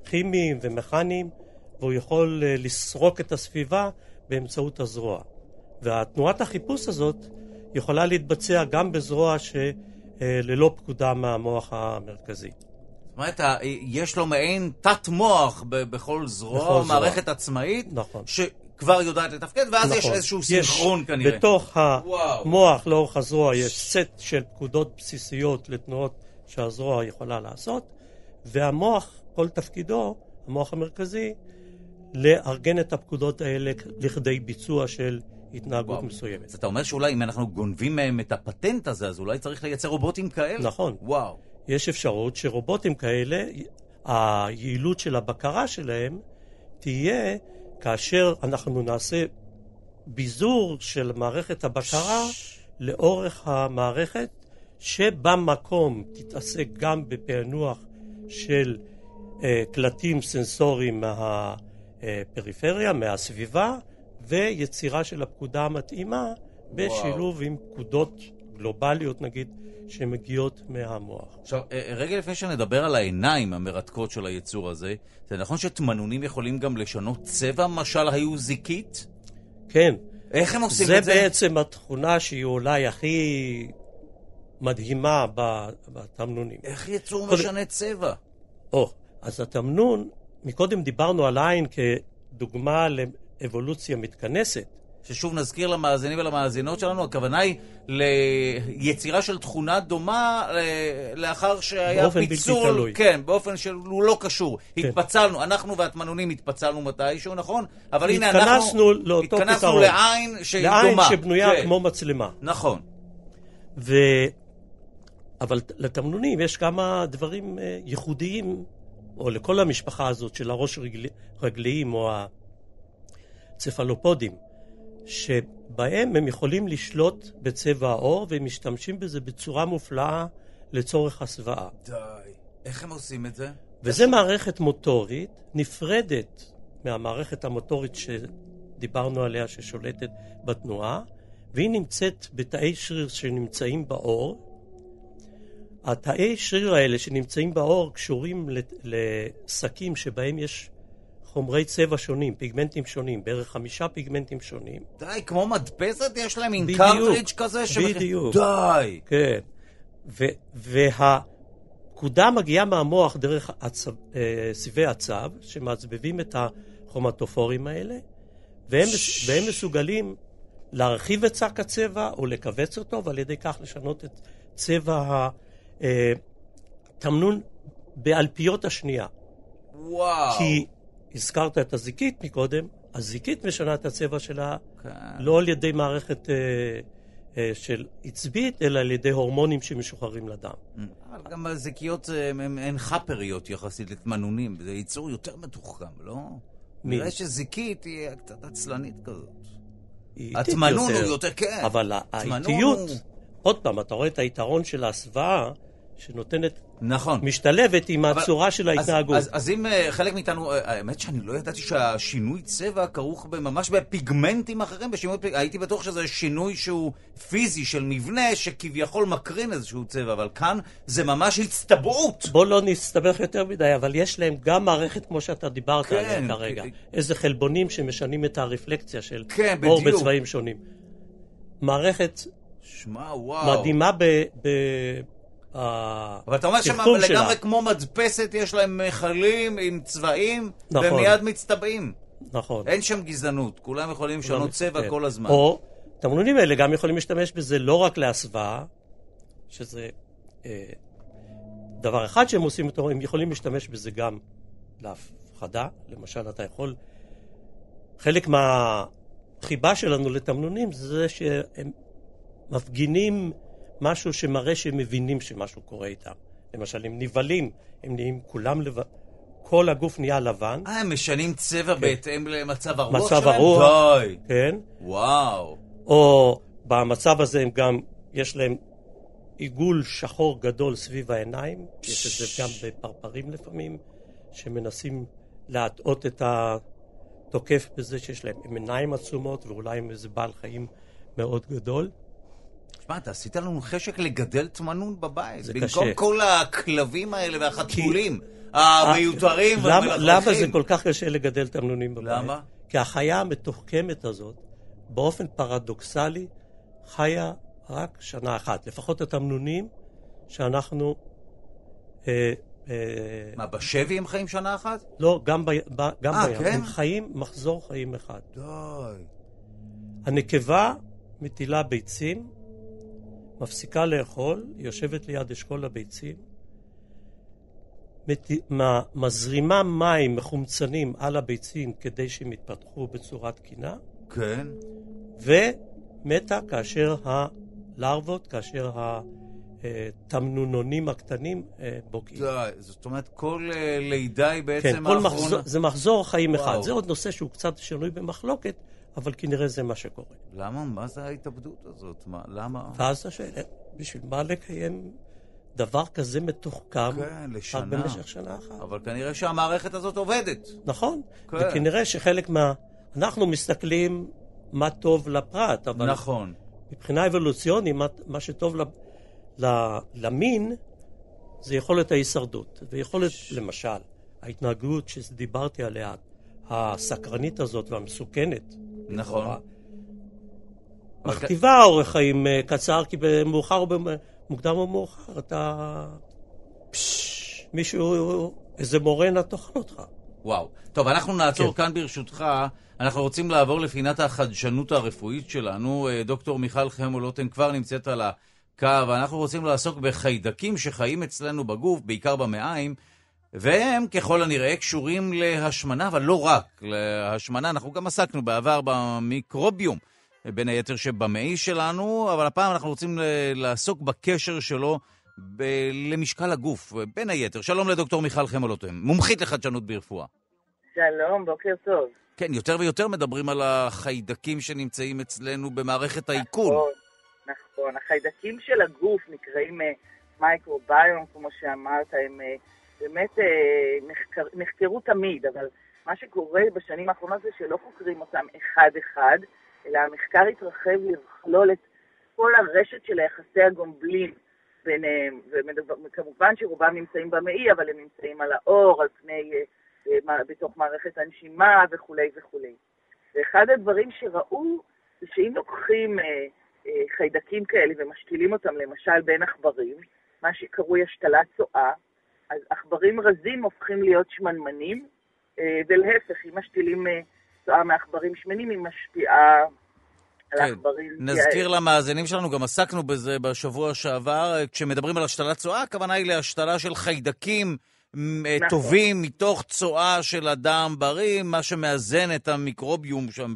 כימיים ומכניים, והוא יכול לסרוק את הסביבה באמצעות הזרוע. והתנועת החיפוש הזאת יכולה להתבצע גם בזרוע שללא פקודה מהמוח המרכזי. זאת אומרת, יש לו מעין תת מוח בכל זרוע, מערכת זרוע. עצמאית, נכון. שכבר יודעת לתפקד, ואז נכון. יש איזשהו סינכרון יש, כנראה. בתוך המוח לאורך הזרוע יש סט של פקודות בסיסיות לתנועות שהזרוע יכולה לעשות, והמוח, כל תפקידו, המוח המרכזי, לארגן את הפקודות האלה לכדי ביצוע של התנהגות וואו. מסוימת. אז אתה אומר שאולי אם אנחנו גונבים מהם את הפטנט הזה, אז אולי צריך לייצר רובוטים כאלה? נכון. וואו. יש אפשרות שרובוטים כאלה, היעילות של הבקרה שלהם תהיה כאשר אנחנו נעשה ביזור של מערכת הבקרה ש... לאורך המערכת, שבמקום תתעסק גם בפענוח של אה, קלטים סנסוריים מהפריפריה, מהסביבה, ויצירה של הפקודה המתאימה בשילוב וואו. עם פקודות גלובליות נגיד שמגיעות מהמוח. עכשיו, רגע לפני שנדבר על העיניים המרתקות של היצור הזה, זה נכון שתמנונים יכולים גם לשנות צבע, משל היו זיקית? כן. איך הם עושים זה את זה? זה בעצם התכונה שהיא אולי הכי מדהימה בתמנונים. איך יצור כל... משנה צבע? או, אז התמנון, מקודם דיברנו על העין כדוגמה לאבולוציה מתכנסת, ששוב נזכיר למאזינים ולמאזינות שלנו, הכוונה היא ליצירה של תכונה דומה לאחר שהיה באופן פיצול. בלתי תלוי. כן, באופן שהוא לא קשור. כן. התפצלנו, אנחנו והתמנונים התפצלנו מתישהו, נכון? אבל הנה אנחנו לאותו התכנסנו פתרון. לעין שהיא לעין דומה. לעין שבנויה כן. כמו מצלמה. נכון. ו... אבל לתמנונים יש כמה דברים ייחודיים, או לכל המשפחה הזאת של הראש רגלי... רגליים או הצפלופודים, שבהם הם יכולים לשלוט בצבע האור, והם משתמשים בזה בצורה מופלאה לצורך הסוואה. די. איך הם עושים את זה? וזה מערכת מוטורית נפרדת מהמערכת המוטורית שדיברנו עליה ששולטת בתנועה, והיא נמצאת בתאי שריר שנמצאים באור. התאי שריר האלה שנמצאים באור קשורים לסקים שבהם יש חומרי צבע שונים, פיגמנטים שונים, בערך חמישה פיגמנטים שונים. די, כמו מדפסת יש להם עם קרטריג' כזה? בדיוק. די. כן. והפקודה מגיעה מהמוח דרך הצב, סיבי הצב, שמעצבבים את החומטופורים האלה, והם, והם מסוגלים להרחיב את שק הצבע או לקבץ אותו, ועל ידי כך לשנות את צבע התמנון באלפיות השנייה. וואו. כי הזכרת את הזיקית מקודם, הזיקית משנה את הצבע שלה כן. לא על ידי מערכת אה, אה, של עצבית, אלא על ידי הורמונים שמשוחררים לדם. אבל גם הזיקיות הן חפריות יחסית לתמנונים, זה ייצור יותר מתוחכם, לא? מי? נראה שזיקית היא קצת עצלנית כזאת. התמנון הוא יותר, כן. אבל האיטיות, הוא... עוד פעם, אתה רואה את היתרון של ההסוואה, שנותנת, נכון. משתלבת עם אבל, הצורה של ההתנהגות. אז, אז, אז אם חלק מאיתנו, האמת שאני לא ידעתי שהשינוי צבע כרוך ממש בפיגמנטים אחרים, בשינוי, הייתי בטוח שזה שינוי שהוא פיזי של מבנה שכביכול מקרין איזשהו צבע, אבל כאן זה ממש הצטבעות. בוא לא נסתבך יותר מדי, אבל יש להם גם מערכת כמו שאתה דיברת כן, עליה כרגע. כן. איזה חלבונים שמשנים את הרפלקציה של כן, אור בצבעים שונים. מערכת שמה, וואו. מדהימה ב... ב אבל אתה אומר שלגמרי כמו מדפסת יש להם מכלים עם צבעים נכון. ומיד מצטבעים. נכון. אין שם גזענות, כולם יכולים לשנות צבע כן. כל הזמן. או תמנונים האלה גם יכולים להשתמש בזה לא רק להסוואה, שזה אה, דבר אחד שהם עושים אותו, הם יכולים להשתמש בזה גם להפחדה. למשל, אתה יכול, חלק מהחיבה שלנו לתמנונים זה שהם מפגינים משהו שמראה שהם מבינים שמשהו קורה איתם. למשל, הם נבלים, הם נהיים כולם לבן, כל הגוף נהיה לבן. אה, הם משנים צבע כן. בהתאם למצב הרוח מצב שלהם? הרוח, די. כן. וואו. או במצב הזה הם גם, יש להם עיגול שחור גדול סביב העיניים, יש את זה גם בפרפרים לפעמים, שמנסים להטעות את התוקף בזה שיש להם עיניים עצומות, ואולי עם איזה בעל חיים מאוד גדול. שמע, אתה עשית לנו חשק לגדל תמנון בבית. זה במקום קשה. כל הכלבים האלה והחתולים המיותרים והמלאכים. למה זה כל כך קשה לגדל תמנונים בבית? למה? כי החיה המתוחכמת הזאת, באופן פרדוקסלי, חיה רק שנה אחת. לפחות התמנונים שאנחנו... אה, אה, מה, בשבי הם חיים שנה אחת? לא, גם, ב, ב, גם 아, בים. כן? הם חיים מחזור חיים אחד. די. הנקבה מטילה ביצים, מפסיקה לאכול, יושבת ליד אשכול הביצים, מת... מזרימה מים מחומצנים על הביצים כדי שהם יתפתחו בצורה תקינה, כן. ומתה כאשר הלרוות, כאשר התמנונונים הקטנים בוקעים. די, זאת אומרת, כל לידה היא בעצם כן, האחרונה. מחזור, זה מחזור חיים וואו. אחד. זה עוד נושא שהוא קצת שנוי במחלוקת, אבל כנראה זה מה שקורה. למה? מה זה ההתאבדות הזאת? מה? למה? ואז השאלה, בשביל מה לקיים דבר כזה מתוחכם כן, לשנה. רק במשך שנה אחת? אבל כנראה שהמערכת הזאת עובדת. נכון. כן. וכנראה שחלק מה... אנחנו מסתכלים מה טוב לפרט, אבל נכון. מבחינה אבולוציונית, מה, מה שטוב ל, ל, למין, זה יכולת ההישרדות. ויכולת, ש... למשל, ההתנהגות שדיברתי עליה, הסקרנית הזאת והמסוכנת, נכון. מכתיבה אורך חיים קצר, כי במאוחר או במוקדם או מאוחר, אתה... פש... מישהו, איזה מורה נתוכן אותך. וואו. טוב, אנחנו נעצור כן. כאן ברשותך. אנחנו רוצים לעבור לפינת החדשנות הרפואית שלנו. דוקטור מיכל חמו-לוטן כבר נמצאת על הקו, ואנחנו רוצים לעסוק בחיידקים שחיים אצלנו בגוף, בעיקר במעיים, והם ככל הנראה קשורים להשמנה, אבל לא רק להשמנה. אנחנו גם עסקנו בעבר במיקרוביום, בין היתר שבמעי שלנו, אבל הפעם אנחנו רוצים לעסוק בקשר שלו ב- למשקל הגוף, בין היתר. שלום לדוקטור מיכל חמו-לוטן, מומחית לחדשנות ברפואה. שלום, בוקר טוב. כן, יותר ויותר מדברים על החיידקים שנמצאים אצלנו במערכת העיכול. נכון, נכון. החיידקים של הגוף נקראים מייקרוביום, כמו שאמרת, הם באמת נחקר, נחקרו תמיד, אבל מה שקורה בשנים האחרונות זה שלא חוקרים אותם אחד-אחד, אלא המחקר התרחב לכלול את כל הרשת של היחסי הגומבלים ביניהם, וכמובן שרובם נמצאים במעי, אבל הם נמצאים על האור, על פני, בתוך מערכת הנשימה וכו' וכו'. ואחד הדברים שראו זה שאם לוקחים חיידקים כאלה ומשתילים אותם למשל בין עכברים, מה שקרוי השתלת צואה, אז עכברים רזים הופכים להיות שמנמנים, ולהפך, אם משתילים צואה מעכברים שמנים, היא משפיעה על עכברים. נזכיר למאזינים שלנו, גם עסקנו בזה בשבוע שעבר, כשמדברים על השתלת צואה, הכוונה היא להשתלה של חיידקים טובים מתוך צואה של אדם בריא, מה שמאזן את המיקרוביום שם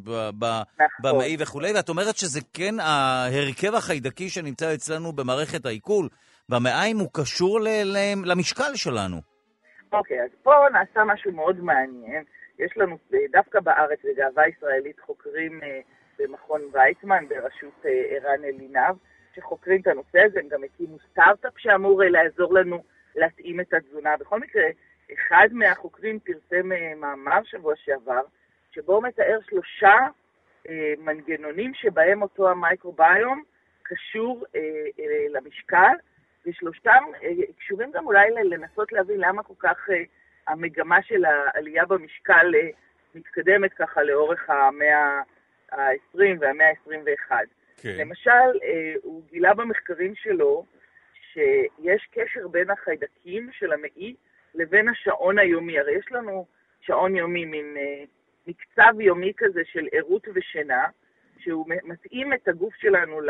במעי וכו'. ואת אומרת שזה כן, ההרכב החיידקי שנמצא אצלנו במערכת העיכול, במעיים הוא קשור למשקל שלנו. אוקיי, אז פה נעשה משהו מאוד מעניין. יש לנו דווקא בארץ, בגאווה ישראלית, חוקרים במכון ויצמן, בראשות ערן אלינב, שחוקרים את הנושא הזה. הם גם הקימו סטארט-אפ שאמור לעזור לנו להתאים את התזונה. בכל מקרה, אחד מהחוקרים פרסם מאמר שבוע שעבר, שבו הוא מתאר שלושה אה, מנגנונים שבהם אותו המייקרוביום קשור אה, אה, למשקל, ושלושתם אה, קשורים גם אולי לנסות להבין למה כל כך אה, המגמה של העלייה במשקל אה, מתקדמת ככה לאורך המאה ה-עשרים והמאה ה-עשרים ואחת. כן. למשל, אה, הוא גילה במחקרים שלו שיש קשר בין החיידקים של המעי לבין השעון היומי. הרי יש לנו שעון יומי, מין אה, מקצב יומי כזה של עירות ושינה, שהוא מתאים את הגוף שלנו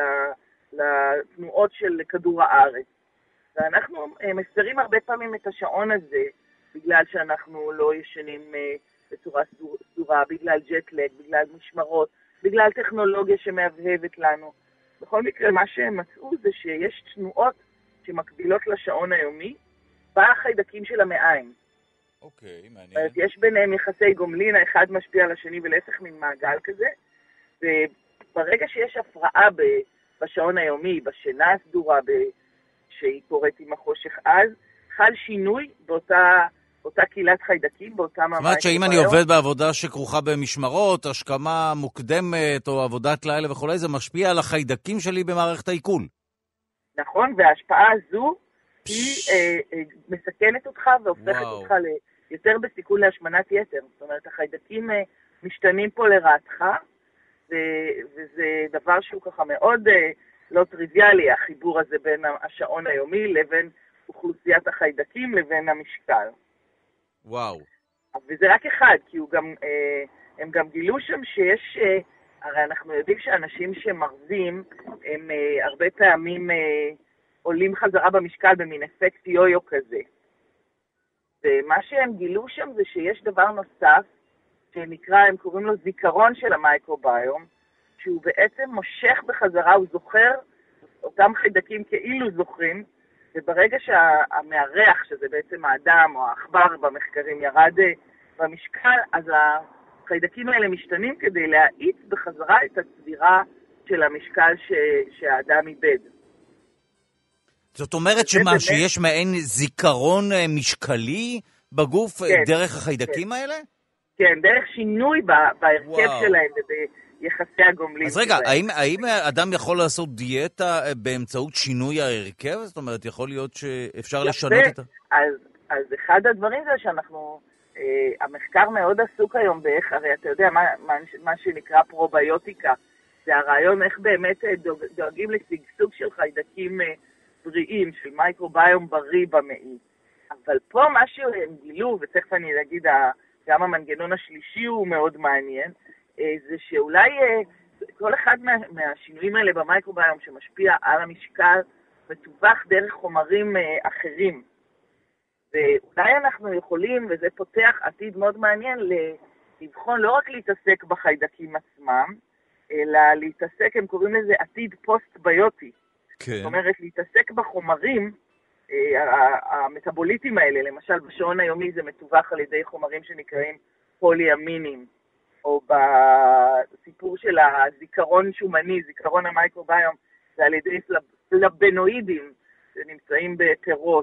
לתנועות של כדור הארץ. ואנחנו אה, מפרים הרבה פעמים את השעון הזה, בגלל שאנחנו לא ישנים אה, בצורה סדורה, בגלל ג'טלג, בגלל משמרות, בגלל טכנולוגיה שמהבהבת לנו. בכל מקרה, מה שהם מצאו זה שיש תנועות שמקבילות לשעון היומי, בחיידקים של המעיים. אוקיי, מעניין. יש ביניהם יחסי גומלין, האחד משפיע על השני ולהפך מן מעגל כזה, וברגע שיש הפרעה בשעון היומי, בשינה הסדורה, שהיא קורית עם החושך אז, חל שינוי באותה, אותה קהילת חיידקים באותם המייקרוביום. זאת אומרת שאם אני עובד בעבודה שכרוכה במשמרות, השכמה מוקדמת או עבודת לילה וכו', זה משפיע על החיידקים שלי במערכת העיכול. נכון, וההשפעה הזו היא אה, אה, מסכנת אותך והופכת וואו. אותך ליותר בסיכון להשמנת יתר. זאת אומרת, החיידקים אה, משתנים פה לרעתך, ו, וזה דבר שהוא ככה מאוד אה, לא טריוויאלי, החיבור הזה בין השעון היומי לבין אוכלוסיית החיידקים לבין המשקל. וואו. וזה רק אחד, כי הוא גם, אה, הם גם גילו שם שיש, אה, הרי אנחנו יודעים שאנשים שמרזים, הם אה, הרבה פעמים אה, עולים חזרה במשקל במין אפקט יו-יו כזה. ומה שהם גילו שם זה שיש דבר נוסף, שנקרא, הם קוראים לו זיכרון של המייקרוביום, שהוא בעצם מושך בחזרה, הוא זוכר, אותם חיידקים כאילו זוכרים, וברגע שהמארח, שזה בעצם האדם או האחבר במחקרים, ירד במשקל, אז החיידקים האלה משתנים כדי להאיץ בחזרה את הצבירה של המשקל ש... שהאדם איבד. זאת אומרת שמה, באמת... שיש מעין זיכרון משקלי בגוף כן, דרך החיידקים כן. האלה? כן, דרך שינוי בהרכב שלהם וביחסי הגומלין. אז רגע, האם, האם אדם יכול לעשות דיאטה באמצעות שינוי ההרכב? זאת אומרת, יכול להיות שאפשר לשנות את ה... אז, אז אחד הדברים זה שאנחנו, אה, המחקר מאוד עסוק היום באיך, הרי אתה יודע, מה, מה, מה שנקרא פרוביוטיקה, זה הרעיון איך באמת דואג, דואגים לסגסוג של חיידקים אה, בריאים, של מייקרוביום בריא במעי. אבל פה מה שהם גילו, ותכף אני אגיד, גם המנגנון השלישי הוא מאוד מעניין, זה שאולי כל אחד מה, מהשינויים האלה במייקרוביום שמשפיע על המשקל, מתווך דרך חומרים אחרים. ואולי אנחנו יכולים, וזה פותח עתיד מאוד מעניין, לבחון לא רק להתעסק בחיידקים עצמם, אלא להתעסק, הם קוראים לזה עתיד פוסט-ביוטי. כן. זאת אומרת, להתעסק בחומרים, המטאבוליטים האלה, למשל בשעון היומי זה מתווך על ידי חומרים שנקראים פוליאמינים, או בסיפור של הזיכרון שומני, זיכרון המייקרוביום, זה על ידי פלבנואידים שנמצאים בפירות.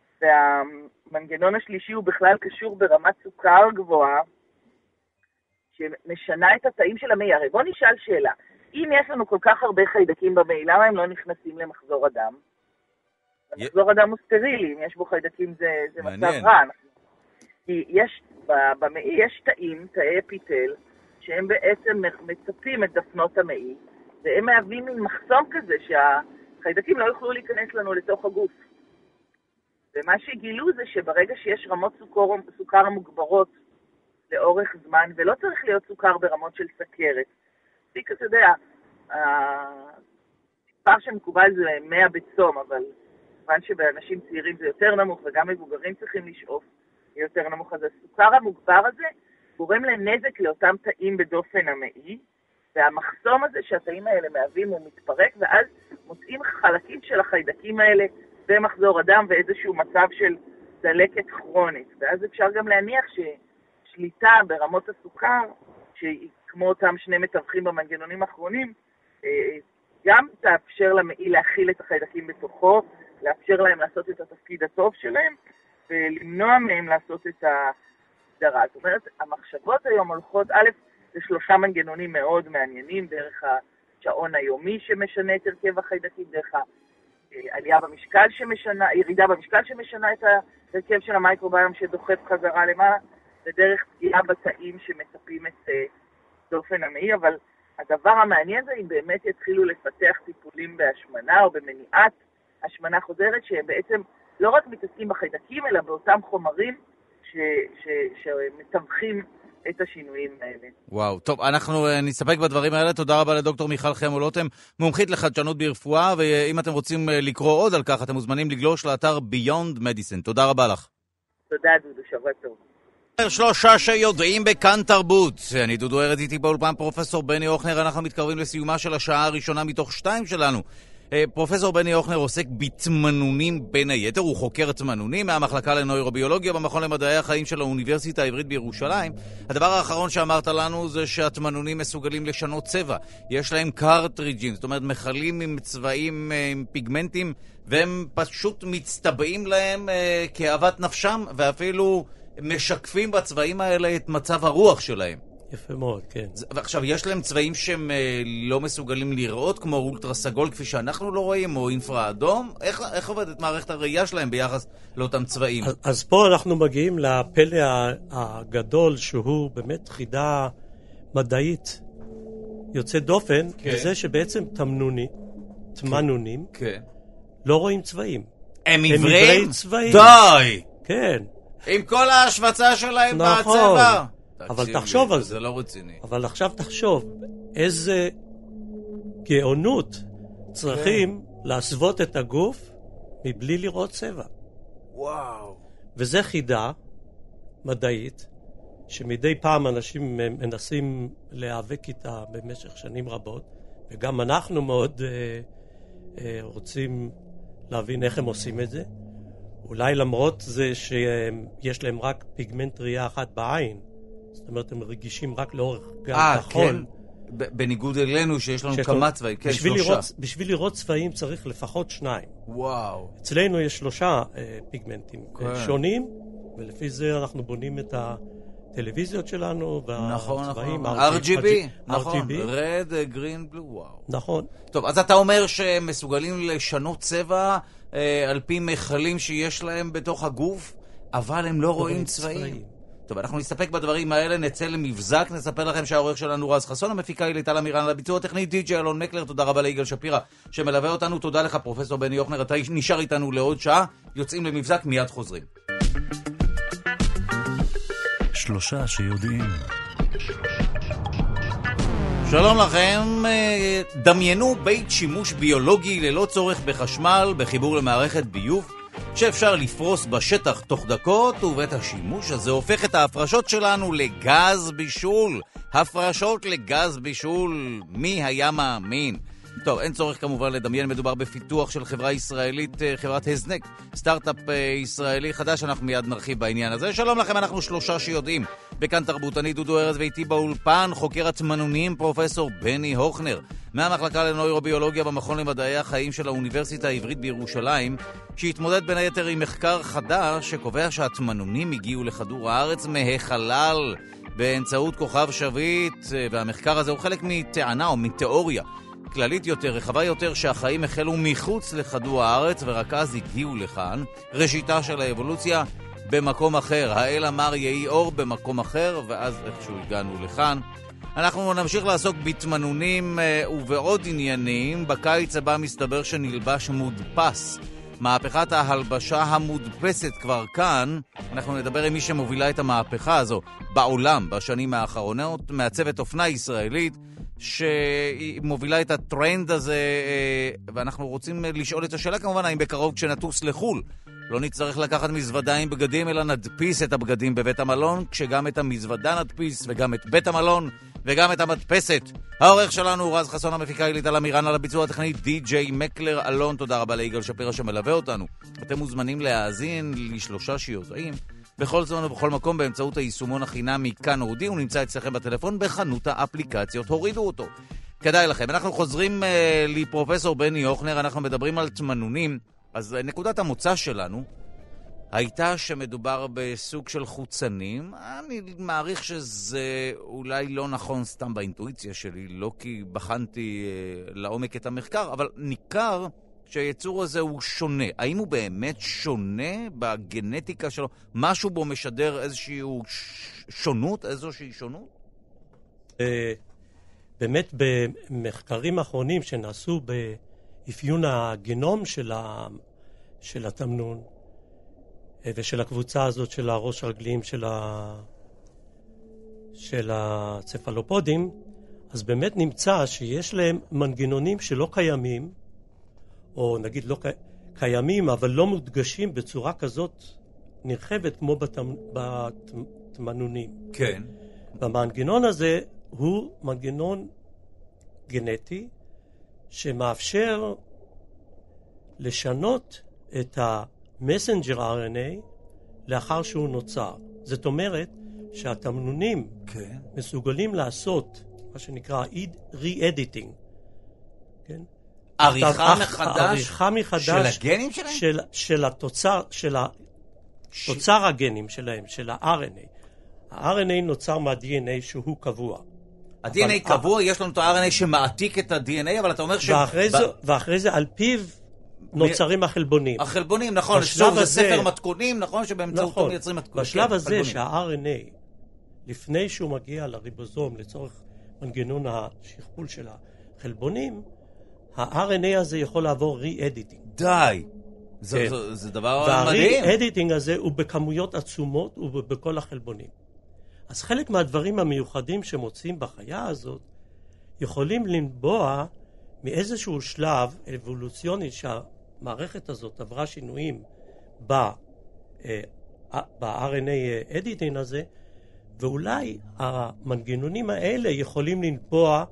והמנגנון השלישי הוא בכלל קשור ברמת סוכר גבוהה, שמשנה את התאים של המעי. הרי בוא נשאל שאלה, אם יש לנו כל כך הרבה חיידקים במעי, למה הם לא נכנסים למחזור הדם? המחזור הדם הוא סטרילי, אם יש בו חיידקים זה, זה מצב רע. כי יש, במעי יש תאים, תאי אפיטל, שהם בעצם מצפים את דפנות המעי, והם מהווים מין מחסום כזה שהחיידקים לא יוכלו להיכנס לנו לתוך הגוף. ומה שגילו זה שברגע שיש רמות סוכר, סוכר מוגברות לאורך זמן, ולא צריך להיות סוכר ברמות של סכרת. תיק, אתה יודע, המספר שמקובל זה מאה בצום, אבל כיוון שבאנשים צעירים זה יותר נמוך, וגם מבוגרים צריכים לשאוף יותר נמוך. אז הסוכר המוגבר הזה גורם לנזק לאותם תאים בדופן המעי, והמחסום הזה שהתאים האלה מהווים הוא מתפרק, ואז מוצאים חלקים של החיידקים האלה במחזור הדם ואיזשהו מצב של דלקת כרונית. ואז אפשר גם להניח ששליטה ברמות הסוכר, שהיא כמו אותם שני מתווכים במנגנונים האחרונים, גם תאפשר למעי להכיל את החיידקים בתוכו, לאפשר להם לעשות את התפקיד הטוב שלהם, ולמנוע מהם לעשות את ההסדרה. זאת אומרת, המחשבות היום הולכות, א', לשלושה מנגנונים מאוד מעניינים, דרך השעון היומי שמשנה את הרכב החיידקים, דרך העלייה במשקל שמשנה, ירידה במשקל שמשנה את הרכב של המייקרוביום שדוחף חזרה למעלה, ודרך פגיעה בתאים שמצפים את דופן המעי. אבל הדבר המעניין זה אם באמת יתחילו לפתח טיפולים בהשמנה או במניעת השמנה חוזרת, שבעצם לא רק מתעסקים בחיידקים, אלא באותם חומרים ש, ש, שמתווכים את השינויים האלה. וואו, טוב, אנחנו נסתפק בדברים האלה. תודה רבה לדוקטור מיכל חמו-לוטם, מומחית לחדשנות ברפואה, ואם אתם רוצים לקרוא עוד על כך, אתם מוזמנים לגלוש לאתר Beyond Medicine. תודה רבה לך. תודה, דודו, שבוע טוב. שלושה שיודעים בכאן תרבות. אני דודו ארד, איתי באולפן פרופסור בני אוכנר. אנחנו מתקרבים לסיומה של השעה הראשונה מתוך שתיים שלנו. פרופסור בני אוכנר עוסק בתמנונים בין היתר, הוא חוקר תמנונים מהמחלקה לנוירוביולוגיה במכון למדעי החיים של האוניברסיטה העברית בירושלים. הדבר האחרון שאמרת לנו זה שהתמנונים מסוגלים לשנות צבע. יש להם קרטריג'ים, זאת אומרת מחלים עם צבעים, עם פיגמנטים, והם פשוט מצטבעים להם כאהבת נפשם, ואפילו משקפים בצבעים האלה את מצב הרוח שלהם. יפה מאוד, כן. ועכשיו, יש להם צבעים שהם לא מסוגלים לראות, כמו אולטרה סגול, כפי שאנחנו לא רואים, או אינפרה אדום? איך, איך עובדת מערכת הראייה שלהם ביחס לאותם צבעים? אז, אז פה אנחנו מגיעים לפלא הגדול, שהוא באמת חידה מדעית יוצאת דופן, כן. וזה שבעצם תמנוני, תמנונים, כן. לא רואים צבעים. הם עיוורים? צבעים. די! כן. עם כל ההשמצה שלהם נכון. בצבע. אבל תחשוב לי, על זה. זה לא רציני. אבל עכשיו תחשוב, איזה גאונות צריכים כן. להסוות את הגוף מבלי לראות צבע. וואו. וזה חידה מדעית, שמדי פעם אנשים מנסים להיאבק איתה במשך שנים רבות, וגם אנחנו מאוד אה, אה, רוצים להבין איך הם עושים את זה. אולי למרות זה שיש להם רק פיגמנט ראייה אחת בעין, זאת אומרת, הם רגישים רק לאורך גל כחול. כן. בניגוד אלינו שיש לנו כמה צבעים, כן, בשביל שלושה. לראות, בשביל לראות צבעים צריך לפחות שניים. וואו. אצלנו יש שלושה אה, פיגמנטים כן. שונים, ולפי זה אנחנו בונים את הטלוויזיות שלנו, והצבעים, נכון, נכון. אר ג'י בי, נכון, אר ג'י בי. red, green, blue, וואו. נכון. טוב, אז אתה אומר שהם מסוגלים לשנות צבע אה, על פי מכלים שיש להם בתוך הגוף, אבל הם לא רואים צבעים. צבעים. טוב, אנחנו נסתפק בדברים האלה, נצא למבזק, נספר לכם שהעורך שלנו רז חסון, המפיקה היא ליטל אמירן, על הביצוע הטכני די-ג'יי אלון מקלר, תודה רבה ליגאל שפירא שמלווה אותנו, תודה לך פרופסור בני יוחנר, אתה נשאר איתנו לעוד שעה, יוצאים למבזק, מיד חוזרים. שלושה שיודעים. שלום לכם, דמיינו בית שימוש ביולוגי ללא צורך בחשמל, בחיבור למערכת ביוב, שאפשר לפרוס בשטח תוך דקות, ובית השימוש הזה הופך את ההפרשות שלנו לגז בישול. הפרשות לגז בישול, מי היה מאמין? טוב, אין צורך כמובן לדמיין, מדובר בפיתוח של חברה ישראלית, חברת הזנק, סטארט-אפ ישראלי חדש, אנחנו מיד נרחיב בעניין הזה. שלום לכם, אנחנו שלושה שיודעים. בכאן תרבותני דודו ארז ואיתי באולפן, חוקר התמנונים פרופסור בני הוכנר, מהמחלקה לנוירוביולוגיה במכון למדעי החיים של האוניברסיטה העברית בירושלים, שהתמודד בין היתר עם מחקר חדש שקובע שהתמנונים הגיעו לכדור הארץ מהחלל באמצעות כוכב שביט, והמחקר הזה הוא חלק מטענה או מתיאוריה כללית יותר, רחבה יותר, שהחיים החלו מחוץ לכדור הארץ ורק אז הגיעו לכאן. ראשיתה של האבולוציה במקום אחר, האל אמר יהי אור במקום אחר, ואז איכשהו הגענו לכאן. אנחנו נמשיך לעסוק בתמנונים ובעוד עניינים. בקיץ הבא מסתבר שנלבש מודפס. מהפכת ההלבשה המודפסת כבר כאן. אנחנו נדבר עם מי שמובילה את המהפכה הזו בעולם בשנים האחרונות, מעצבת אופנה ישראלית שהיא מובילה את הטרנד הזה, ואנחנו רוצים לשאול את השאלה כמובן, האם בקרוב כשנטוס לחול לא נצטרך לקחת מזוודה עם בגדים, אלא נדפיס את הבגדים בבית המלון, כשגם את המזוודה נדפיס, וגם את בית המלון, וגם את המדפסת. העורך שלנו הוא רז חסון, המפיקה היא ליטל אמירן, על הביצוע הטכני די-ג'יי מקלר אלון. תודה רבה ליגאל שפירא שמלווה אותנו. אתם מוזמנים להאזין לשלושה שיודעים בכל זמן ובכל מקום באמצעות היישומון החינמי כאן אודי, הוא נמצא אצלכם בטלפון בחנות האפליקציות, הורידו אותו. כדאי לכם. אנחנו חוזרים uh, לפרופסור בני יוחנר, אנחנו מדברים על תמנונים. אז נקודת המוצא שלנו הייתה שמדובר בסוג של חוצנים. אני מעריך שזה אולי לא נכון סתם באינטואיציה שלי, לא כי בחנתי uh, לעומק את המחקר, אבל ניכר שהיצור הזה הוא שונה. האם הוא באמת שונה בגנטיקה שלו? משהו בו משדר איזושהי שונות, איזושהי שונות? באמת במחקרים האחרונים שנעשו באפיון הגנום של, ה... של התמנון ושל הקבוצה הזאת של הראש רגליים של, ה... של הצפלופודים, אז באמת נמצא שיש להם מנגנונים שלא קיימים, או נגיד לא קיימים, אבל לא מודגשים בצורה כזאת נרחבת כמו בתמנונים. כן. והמנגנון הזה הוא מנגנון גנטי שמאפשר לשנות את המסנג'ר אר אן איי לאחר שהוא נוצר. זאת אומרת שהתמנונים כן. מסוגלים לעשות מה שנקרא re-editing. כן? עריכה מחדש, עריכה מחדש של הגנים שלהם? של, של התוצר, של תוצר הגנים שלהם, של ה-אר אן איי. ה-אר אן איי נוצר מה-די אן איי שהוא קבוע. ה-די אן איי קבוע, יש לנו את ה-אר אן איי שמעתיק את ה-די אן איי, אבל אתה אומר ש... ואחרי זה על פיו נוצרים החלבונים. החלבונים, נכון. שוב, זה ספר מתכונים, נכון? שבאמצעותו מייצרים מתכונים. בשלב הזה שה-אר אן איי, לפני שהוא מגיע לריבוזום לצורך מנגנון השכפול של החלבונים, ה-אר אן איי הזה יכול לעבור re-editing. די. זה, זה, זה דבר מדהים. וה-re-editing הזה הוא בכמויות עצומות ובכל החלבונים. אז חלק מהדברים המיוחדים שמוצאים בחיה הזאת יכולים לנבוע מאיזשהו שלב אבולוציוני שהמערכת הזאת עברה שינויים ב-אר אן איי editing הזה, ואולי המנגנונים האלה יכולים לנבוע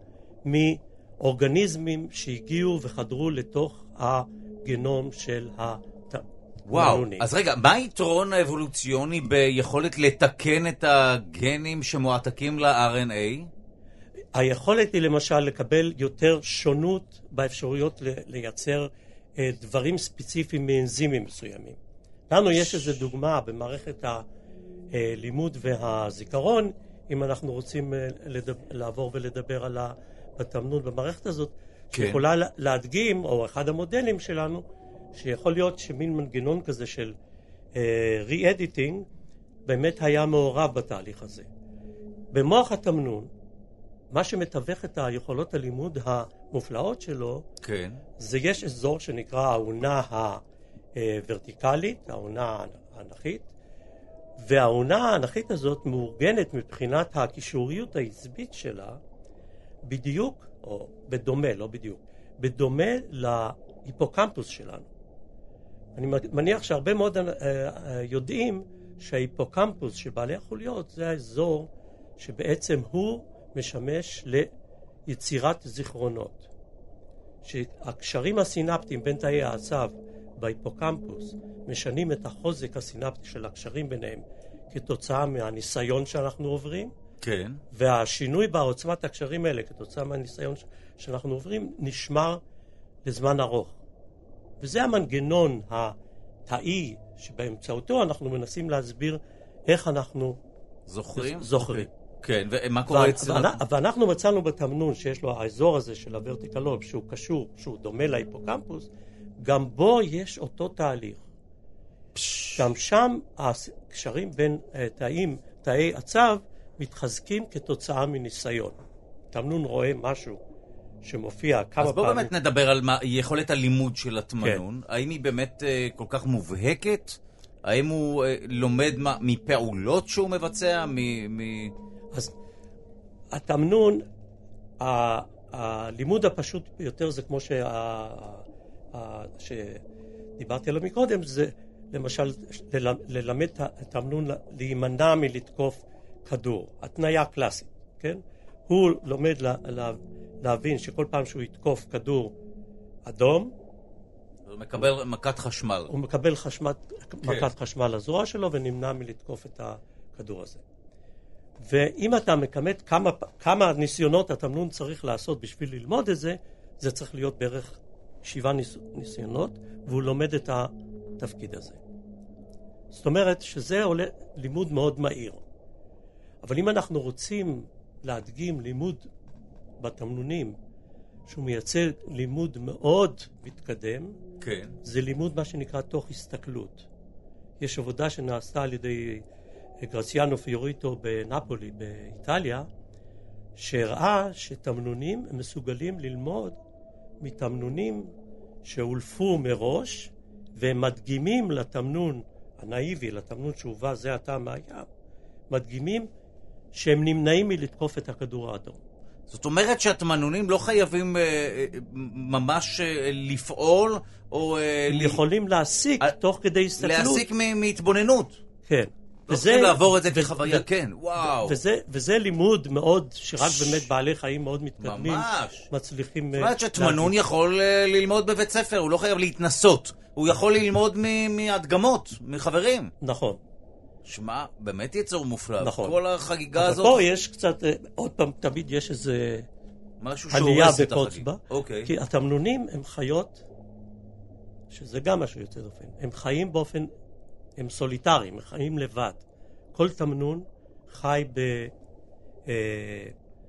מאורגניזמים שהגיעו וחדרו לתוך הגנום של התמנונים. וואו, אז רגע, מה היתרון האבולוציוני ביכולת לתקן את הגנים שמועתקים ל-אר אן איי? היכולת היא למשל לקבל יותר שונות באפשרויות לייצר דברים ספציפיים מאנזימים מסוימים. לנו יש איזו דוגמה במערכת הלימוד והזיכרון, אם אנחנו רוצים לעבור ולדבר על התמנון במערכת הזאת, שיכולה להדגים, או אחד המודלים שלנו, שיכול להיות שמין מנגנון כזה של re-editing באמת היה מעורב בתהליך הזה. במוח התמנון, מה שמתווך את היכולות הלימוד המופלאות שלו, כן. זה יש אזור שנקרא העונה הוורטיקלית, העונה האנכית, והעונה האנכית הזאת מאורגנת מבחינת הקישוריות העצבית שלה, בדיוק, או בדומה, לא בדיוק, בדומה להיפוקמפוס שלנו. אני מניח שהרבה מאוד יודעים שההיפוקמפוס של בעלי החוליות זה האזור שבעצם הוא משמש ליצירת זיכרונות. שהקשרים הסינפטיים בין תאי העצב בהיפוקמפוס משנים את החוזק הסינפטי של הקשרים ביניהם כתוצאה מהניסיון שאנחנו עוברים. כן. והשינוי בעוצמת הקשרים האלה כתוצאה מהניסיון שאנחנו עוברים נשמר לזמן ארוך. וזה המנגנון התאי שבאמצעותו אנחנו מנסים להסביר איך אנחנו זוכרים. זוכרים. כן, ומה קורה אצלנו? ואנחנו מצאנו בתמנון שיש לו האזור הזה של הוורטיקל לוב שהוא קשור, שהוא דומה להיפוקמפוס, גם בו יש אותו תהליך. גם שם הקשרים בין תאים, תאי עצב, מתחזקים כתוצאה מניסיון. תמנון רואה משהו שמופיע כמה פעמים. אז בואו באמת נדבר על יכולת הלימוד של התמנון. כן. האם היא באמת uh, כל כך מובהקת? האם הוא uh, לומד מה, מפעולות שהוא מבצע? מ, מ... אז התמנון, ה, הלימוד הפשוט ביותר זה כמו שה, ה, שדיברתי עליו מקודם, זה למשל ללמד את התמנון להימנע מלתקוף כדור. התניה קלאסית, כן? הוא לומד לה, לה, להבין שכל פעם שהוא יתקוף כדור אדום, הוא מקבל מכת חשמל. הוא מקבל חשמל, כן. מכת חשמל לזרוע שלו ונמנע מלתקוף את הכדור הזה. ואם אתה מכמת כמה, כמה ניסיונות התמנון צריך לעשות בשביל ללמוד את זה, זה צריך להיות בערך שבעה ניסיונות, והוא לומד את התפקיד הזה. זאת אומרת שזה עולה לימוד מאוד מהיר. אבל אם אנחנו רוצים להדגים לימוד בתמנונים, שהוא מייצר לימוד מאוד מתקדם, כן. זה לימוד מה שנקרא תוך הסתכלות. יש עבודה שנעשתה על ידי גרציאנו פיוריטו בנפולי, באיטליה, שהראה שתמנונים הם מסוגלים ללמוד מתמנונים שהולפו מראש, והם מדגימים לתמנון הנאיבי, לתמנון שהובא זה עתה מהים, מדגימים שהם נמנעים מלתקוף את הכדור האדום. זאת אומרת שהתמנונים לא חייבים אה, ממש אה, לפעול, או... אה, הם יכולים להסיק אה, תוך כדי הסתכלות. להסיק מ- מהתבוננות. כן. לא צריכים לעבור את זה כחוויה, כן, וואו. וזה, וזה לימוד מאוד, שרק באמת בעלי חיים מאוד מתקדמים. ממש. מצליחים... זאת אומרת שתמנון יכול ללמוד בבית ספר, הוא לא חייב להתנסות. הוא יכול ללמוד מהדגמות, מחברים. נכון. שמע, באמת יצור מופלא. נכון. כל החגיגה הזאת... אבל פה יש קצת, עוד פעם, תמיד יש איזה... משהו עלייה שהורס את וקוץ החגיגה. בה. אוקיי. כי התמנונים הם חיות, שזה גם משהו יוצא דופן. הם חיים באופן הם סוליטריים, הם חיים לבד. כל תמנון חי ב, אה,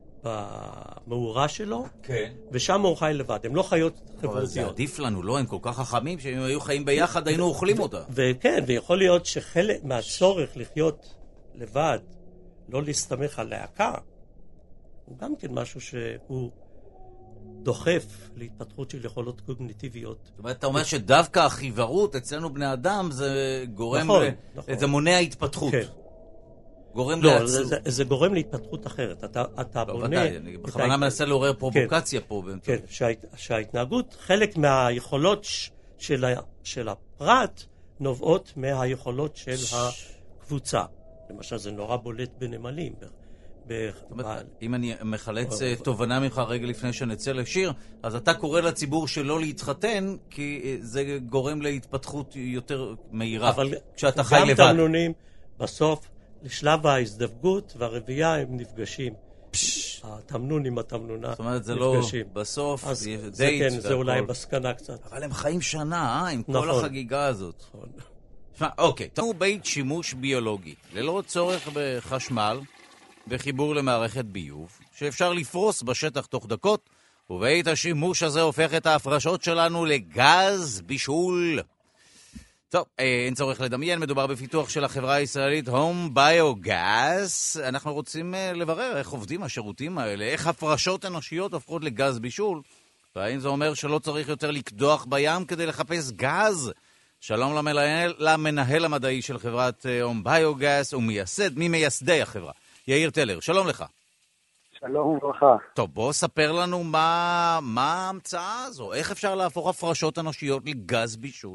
במאורה שלו, כן. ושם הוא חי לבד. הם לא חיות חברותיות. אבל זה עדיף לנו, לא? הם כל כך חכמים שאם היו חיים ביחד היינו אוכלים אותה. וכן, ויכול להיות שחלק מהצורך לחיות לבד, לא להסתמך על להקה, הוא גם כן משהו שהוא דוחף להתפתחות של יכולות קוגניטיביות. זאת אומרת, אתה אומר שדווקא החיוורות אצלנו בני אדם זה גורם, נכון, ל... נכון. זה מונע התפתפות. כן. גורם לא, לעצור. זה, זה, זה גורם להתפתחות אחרת. אתה, אתה לא, בונה... ודאי, אני בכוונה מנסה לעורר פרובוקציה כן, פה. כן, שההת, שההתנהגות, חלק מהיכולות ש, של, ה, של הפרט נובעות מהיכולות של הקבוצה. למשל, זה נורא בולט בנמלים. זאת אומרת, אם אני מחלץ תובנה ממך רגע לפני שנצא לשיר, אז אתה קורא לציבור שלא להתחתן, כי זה גורם להתפתחות יותר מהירה. אבל כשאתה חי גם לבד. תמנונים, בסוף, לשלב ההזדווגות והרבייה הם נפגשים. התמנון עם התמנונה נפגשים. זאת אומרת, זה לא בסוף, זה כן, זה אולי בסקנה קצת. אבל הם חיים שנה, עם כל החגיגה הזאת. נכון. אוקיי, תראו בית שימוש ביולוגי, ללא צורך בחשמל, וחיבור למערכת ביוב, שאפשר לפרוס בשטח תוך דקות, ובית השימוש הזה הופך את ההפרשות שלנו לגז בישול. טוב, אין צורך לדמיין, מדובר בפיתוח של החברה הישראלית Home Biogas. אנחנו רוצים לברר איך עובדים השירותים האלה, איך הפרשות אנושיות הופכות לגז בישול, והאם זה אומר שלא צריך יותר לקדוח בים כדי לחפש גז. שלום למנהל, למנהל המדעי של חברת Home Biogas ומייסד, ממייסדי החברה. יאיר טלר, שלום לך. שלום וברכה. טוב, בוא ספר לנו מה, מה ההמצאה הזו, איך אפשר להפוך הפרשות אנושיות לגז בישול?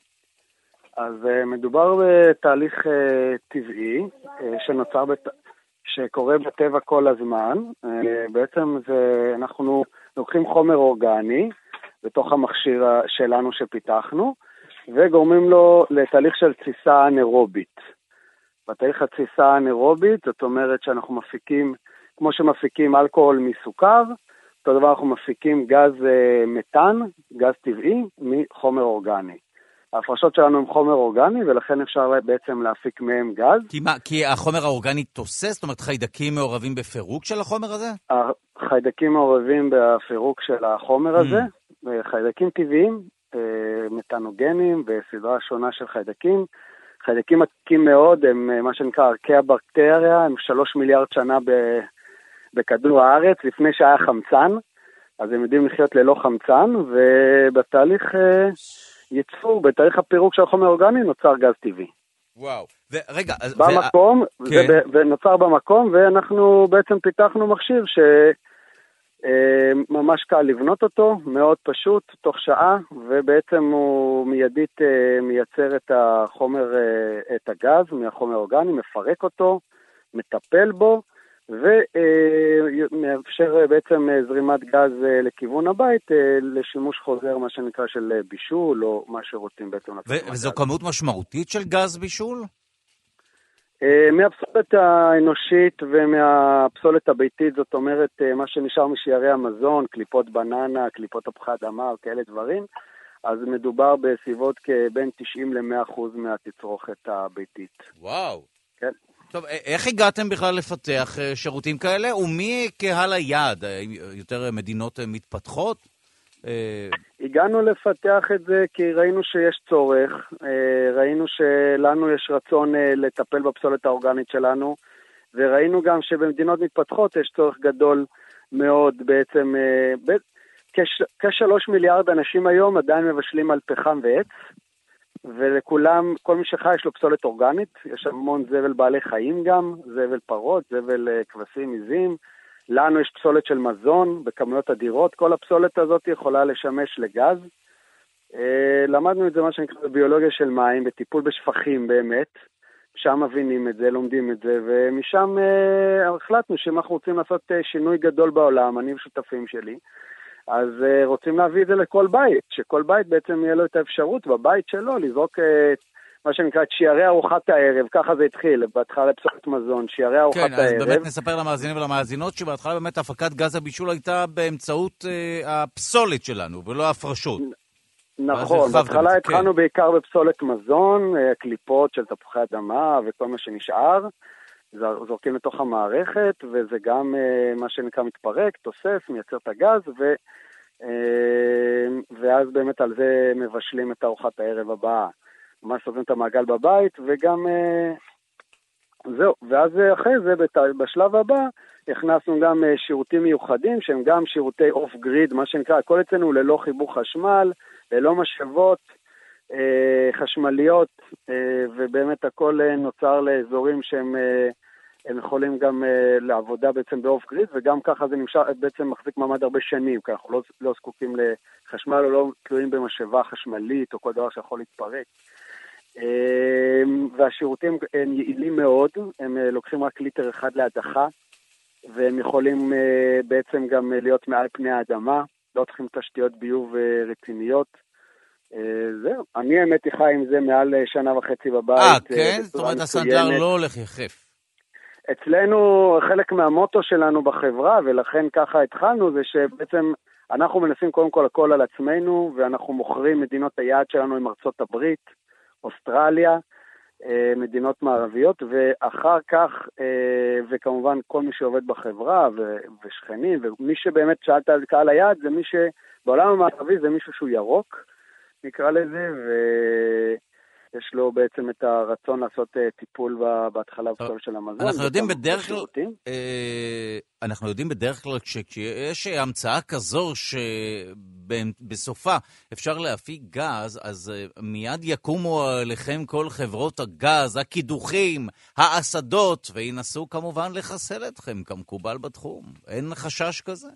אז uh, מדובר בתהליך uh, טבעי uh, שנוצר, בת... שקורה בטבע כל הזמן. Uh, בעצם זה, אנחנו לוקחים חומר אורגני בתוך המכשיר שלנו שפיתחנו, וגורמים לו לתהליך של תסיסה אנאירובית. בתהליך התסיסה האנאירובית, זאת אומרת שאנחנו מפיקים, כמו שמפיקים אלכוהול מסוכר, אותו דבר אנחנו מפיקים גז uh, מתאן, גז טבעי, מחומר אורגני. ההפרשות שלנו הם חומר אורגני, ולכן אפשר בעצם להפיק מהם גז. כי מה, כי החומר האורגני תוסס? זאת אומרת, חיידקים מעורבים בפירוק של החומר הזה? החיידקים מעורבים בפירוק של החומר הזה, mm. חיידקים טבעיים, מתנוגנים, בסדרה שונה של חיידקים. חיידקים עתיקים מאוד, הם מה שנקרא ערכי הבקטריה, הם שלוש מיליארד שנה בכדור הארץ, לפני שהיה חמצן, אז הם יודעים לחיות ללא חמצן, ובתהליך ייצור, בתהליך הפירוק של החומר האורגני, נוצר גז טבעי. וואו, ורגע, במקום, ו... זה כן. ונוצר במקום, ואנחנו בעצם פיתחנו מכשיר ש... ממש קל לבנות אותו, מאוד פשוט, תוך שעה, ובעצם הוא מיידית מייצר את החומר, את הגז מהחומר האורגני, מפרק אותו, מטפל בו, ומאפשר בעצם זרימת גז לכיוון הבית, לשימוש חוזר, מה שנקרא של בישול, או מה שרוצים בעצם. וזו כמות משמעותית של גז בישול? מהפסולת האנושית ומהפסולת הביתית, זאת אומרת, מה שנשאר משיירי המזון, קליפות בננה, קליפות תפוחי אדמה, כאלה דברים, אז מדובר בסביבות כבין תשעים למאה אחוז מהתצרוכת הביתית. וואו. כן. טוב, איך הגעתם בכלל לפתח שירותים כאלה? ומי קהל היעד? יותר מדינות מתפתחות? הגענו לפתח את זה כי ראינו שיש צורך, ראינו שלנו יש רצון לטפל בפסולת האורגנית שלנו, וראינו גם שבמדינות מתפתחות יש צורך גדול מאוד בעצם, כשלוש מיליארד אנשים היום עדיין מבשלים על פחם ועץ, ולכולם, כל מי שחי יש לו פסולת אורגנית, יש המון זבל בעלי חיים גם, זבל פרות, זבל כבשים, עיזים, לנו יש פסולת של מזון בכמויות אדירות, כל הפסולת הזאת יכולה לשמש לגז. למדנו את זה מה שנקרא ביולוגיה של מים, בטיפול בשפכים באמת, שם מבינים את זה, לומדים את זה, ומשם החלטנו שאם אנחנו רוצים לעשות שינוי גדול בעולם, אני ושותפים שלי, אז רוצים להביא את זה לכל בית, שכל בית בעצם יהיה לו את האפשרות בבית שלו לזרוק את מה שנקרא, את שיירי ארוחת הערב, ככה זה התחיל, בהתחלה לפסולת מזון, שיירי ארוחת הערב. כן, אז באמת נספר למאזינים ולמאזינות, שבהתחלה באמת הפקת גז הבישול הייתה באמצעות אה, הפסולת שלנו, ולא הפרשות. נכון, בהתחלה התחלנו בעיקר בפסולת מזון, קליפות של תפוחי אדמה וכל מה שנשאר, זורקים לתוך המערכת, וזה גם מה שנקרא מתפרק, תוסס, מייצר את הגז, ו... ואז באמת על זה מבשלים את ארוחת הערב הבאה. ממש סוגרים את המעגל בבית, וגם זהו, ואז אחרי זה, בשלב הבא, הכנסנו גם שירותים מיוחדים, שהם גם שירותי אוף גריד, מה שנקרא, הכל אצלנו ללא חיבור חשמל, ללא משאבות חשמליות, ובאמת הכל נוצר לאזורים שהם הם יכולים גם לעבודה בעצם באוף גריד, וגם ככה זה נמשך, בעצם מחזיק מעמד הרבה שנים, כי אנחנו לא, לא זקוקים לחשמל או לא תלויים במשאבה חשמלית או כל דבר שיכול להתפרק. והשירותים הם יעילים מאוד, הם לוקחים רק ליטר אחד להדחה, והם יכולים בעצם גם להיות מעל פני האדמה, לא צריכים תשתיות ביוב רציניות. זהו, אני האמת חי עם זה מעל שנה וחצי בבית. אה, כן? זאת אומרת, הסנדלר לא הולך יחף. אצלנו, חלק מהמוטו שלנו בחברה, ולכן ככה התחלנו, זה שבעצם אנחנו מנסים קודם כל הכל על עצמנו, ואנחנו מוכרים מדינות היעד שלנו עם ארצות הברית, אוסטרליה, מדינות מערביות, ואחר כך, וכמובן כל מי שעובד בחברה, ושכנים, ומי שבאמת שאלת על קהל היעד, זה מי שבעולם המערבי זה מישהו שהוא ירוק, נקרא לזה, ויש לו בעצם את הרצון לעשות טיפול בהתחלה בפסולת של המזון. אנחנו יודעים בדרך כלל, אנחנו יודעים בדרך כלל כשיש המצאה כזו שבסופה אפשר להפיק גז, אז מיד יקומו עליכם כל חברות הגז, הקידוחים, האסדות, וינסו כמובן לחסל אתכם כמקובל בתחום. אין חשש כזה?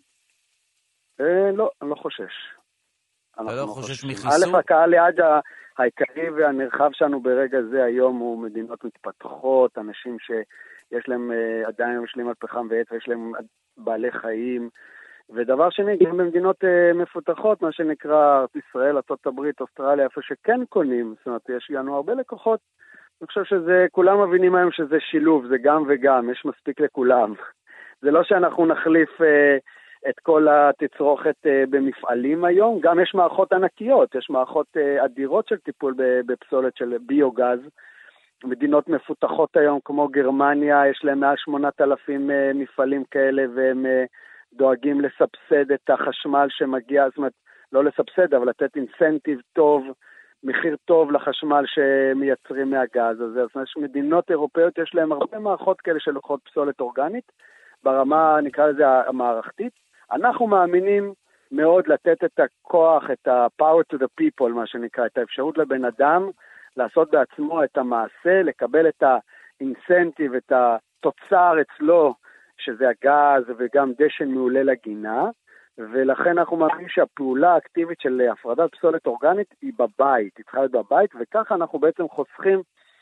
לא, אני לא חושש. אתה לא חושש מחיסול? א', הקהל יעד העיקרי והנרחב שלנו ברגע זה היום הוא מדינות מתפתחות, אנשים שיש להם עדיין משלים על פחם ועץ ויש להם בעלי חיים, ודבר שני, גם במדינות מפותחות, מה שנקרא ישראל, ארצות הברית, אוסטרליה, איפה שכן קונים, זאת אומרת, יש לנו הרבה לקוחות, אני חושב שזה, כולם מבינים היום שזה שילוב, זה גם וגם, יש מספיק לכולם. זה לא שאנחנו נחליף את כל התצרוכת במפעלים היום, גם יש מערכות ענקיות, יש מערכות אדירות של טיפול בפסולת של ביוגז, מדינות מפותחות היום כמו גרמניה, יש להם מעל שמונת אלפים מפעלים כאלה, והם דואגים לסבסד את החשמל שמגיע, זאת אומרת, לא לסבסד, אבל לתת אינסנטיב טוב, מחיר טוב לחשמל שמייצרים מהגז הזה. זאת אומרת, מדינות אירופאיות יש להם הרבה מערכות כאלה של לוקחות פסולת אורגנית, ברמה, נקרא לזה, המערכתית. אנחנו מאמינים מאוד לתת את הכוח, את ה-power to the people, מה שנקרא, את האפשרות לבן אדם, לעשות בעצמו את המעשה, לקבל את האינסנטיב, את התוצר אצלו, שזה הגז וגם דשן מעולה לגינה, ולכן אנחנו מאמינים שהפעולה האקטיבית של הפרדת פסולת אורגנית היא בבית, היא צריכה להיות בבית, וככה אנחנו בעצם חוסכים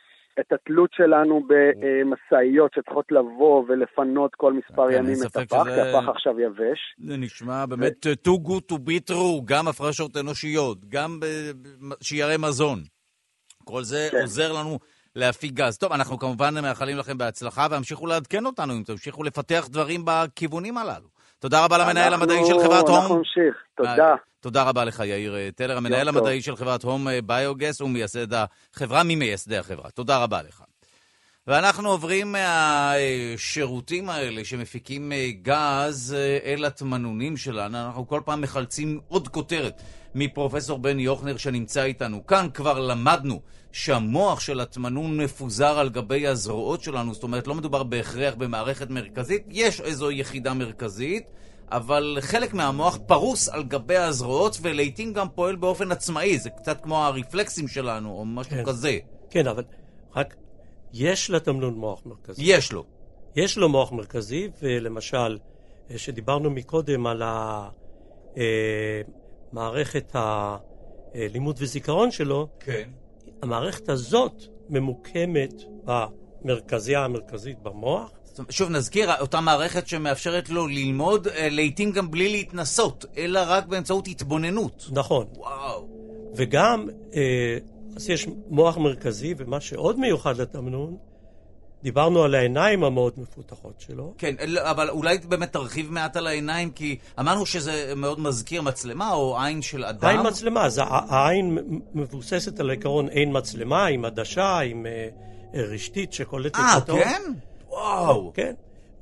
את התלות שלנו במסעיות שצריכות לבוא ולפנות כל מספר ימים את הפח, כי הפח עכשיו יבש. זה נשמע באמת too good to be true, גם הפרשות אנושיות, גם שיירי מזון. כל זה עוזר לנו להפיק גז. טוב, אנחנו כמובן מאחלים לכם בהצלחה, והמשיכו לעדכן אותנו אם תמשיכו לפתח דברים בכיוונים הללו. תודה רבה למנהל המדעי של חברת הום. אנחנו נמשיך, תודה. תודה רבה לך, יאיר טלר, המנהל המדעי של חברת הום ביוגס, ומייסד החברה, ממייסדי החברה. תודה רבה לך. ואנחנו עוברים מהשירותים האלה שמפיקים גז אל התמנונים שלנו. אנחנו כל פעם מחלצים עוד כותרת מפרופסור בן יוחנר שנמצא איתנו. כאן כבר למדנו שהמוח של התמנון מפוזר על גבי הזרועות שלנו, זאת אומרת לא מדובר בהכרח במערכת מרכזית, יש איזו יחידה מרכזית, אבל חלק מהמוח פרוס על גבי הזרועות ולעיתים גם פועל באופן עצמאי, זה קצת כמו הרפלקסים שלנו או משהו כן. כזה. כן, אבל רק יש לתמנון מוח מרכזי. יש לו. יש לו מוח מרכזי, ולמשל, שדיברנו מקודם על המערכת הלימוד וזיכרון שלו, כן. המערכת הזאת ממוקמת במרכזייה המרכזית במוח. שוב נזכיר, אותה מערכת שמאפשרת לו ללמוד לעתים גם בלי להתנסות, אלא רק באמצעות התבוננות. נכון. וואו. וגם, אז יש מוח מרכזי, ומה שעוד מיוחד לתמנון, דיברנו על העיניים המאוד מפותחות שלו. כן, אבל אולי באמת תרחיב מעט על העיניים, כי אמרנו שזה מאוד מזכיר מצלמה או עין של אדם. עין מצלמה, אז העין מבוססת על העיקרון עין מצלמה, עם עדשה, עם רשתית שקולטת אותו. אה, כן? וואו. כן.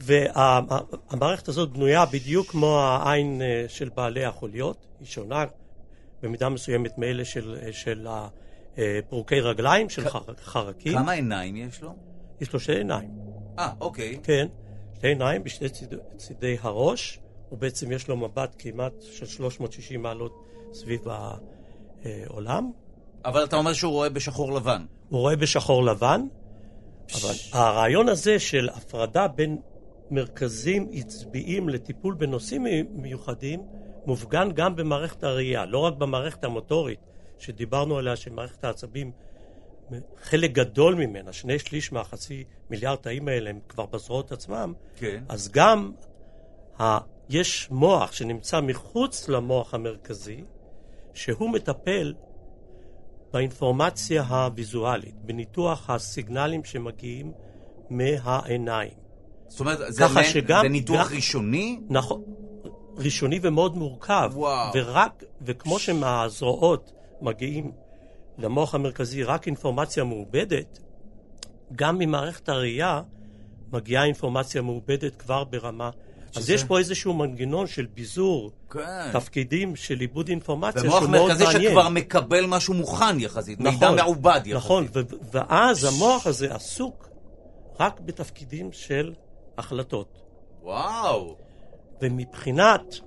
והמערכת הזאת בנויה בדיוק כמו העין של בעלי החוליות, היא שונה במידה מסוימת מאלה של, של פרוקי רגליים, של חרקים. כמה עיניים יש לו? יש לו שתי עיניים. אה, אוקיי. כן, שתי עיניים בשתי ציד, צידי הראש, ובעצם יש לו מבט כמעט של שלוש מאות ושישים מעלות סביב העולם. אבל אתה אומר שהוא רואה בשחור לבן. הוא רואה בשחור לבן, אבל הרעיון הזה של הפרדה בין מרכזים עצביים לטיפול בנושאים מיוחדים, מופגן גם במערכת הראייה, לא רק במערכת המוטורית, שדיברנו עליה, שמערכת העצבים, חלק גדול ממנה, שני שליש מהחצי מיליארד תאים האלה הם כבר בזרועות עצמם, כן. אז גם ה... יש מוח שנמצא מחוץ למוח המרכזי, שהוא מטפל באינפורמציה הוויזואלית, בניתוח הסיגנלים שמגיעים מהעיניים. זאת אומרת, זה, מ... שגם, זה ניתוח גם... ראשוני? נכון, ראשוני ומאוד מורכב. וואו. ורק, וכמו שמהזרועות מגיעים למוח המרכזי רק אינפורמציה מעובדת, גם ממערכת הראייה מגיעה אינפורמציה מעובדת כבר ברמה. אז שזה... יש פה איזשהו מנגנון של ביזור, כן. תפקידים של עיבוד אינפורמציה שהוא מאוד מעניין. ומוח מרכזי שכבר מקבל משהו מוכן יחסית, נכון, מידע מעובד יחסית. נכון, ו- ואז המוח הזה עסוק רק בתפקידים של החלטות. וואו. ומבחינת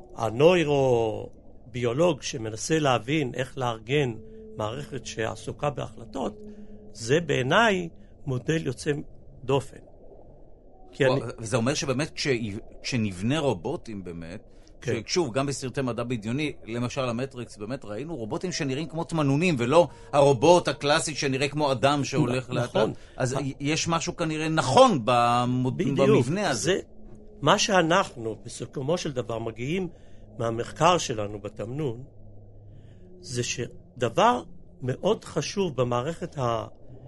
הנוירוביולוג שמנסה להבין איך לארגן מערכת שעסוקה בהחלטות, זה בעיניי מודל יוצא דופן. אני... וזה אומר שבאמת כש... כשנבנה רובוטים באמת, כן. ששוב, גם בסרטי מדע בדיוני, למשל המטריקס, באמת ראינו רובוטים שנראים כמו תמנונים, ולא הרובוט הקלאסי שנראה כמו אדם שהולך לאט. נכון. אז ה... יש משהו כנראה נכון במוד... במבנה הזה. זה מה שאנחנו, בסיכומו של דבר, מגיעים מהמחקר שלנו בתמנון, זה שדבר מאוד חשוב במערכת ה...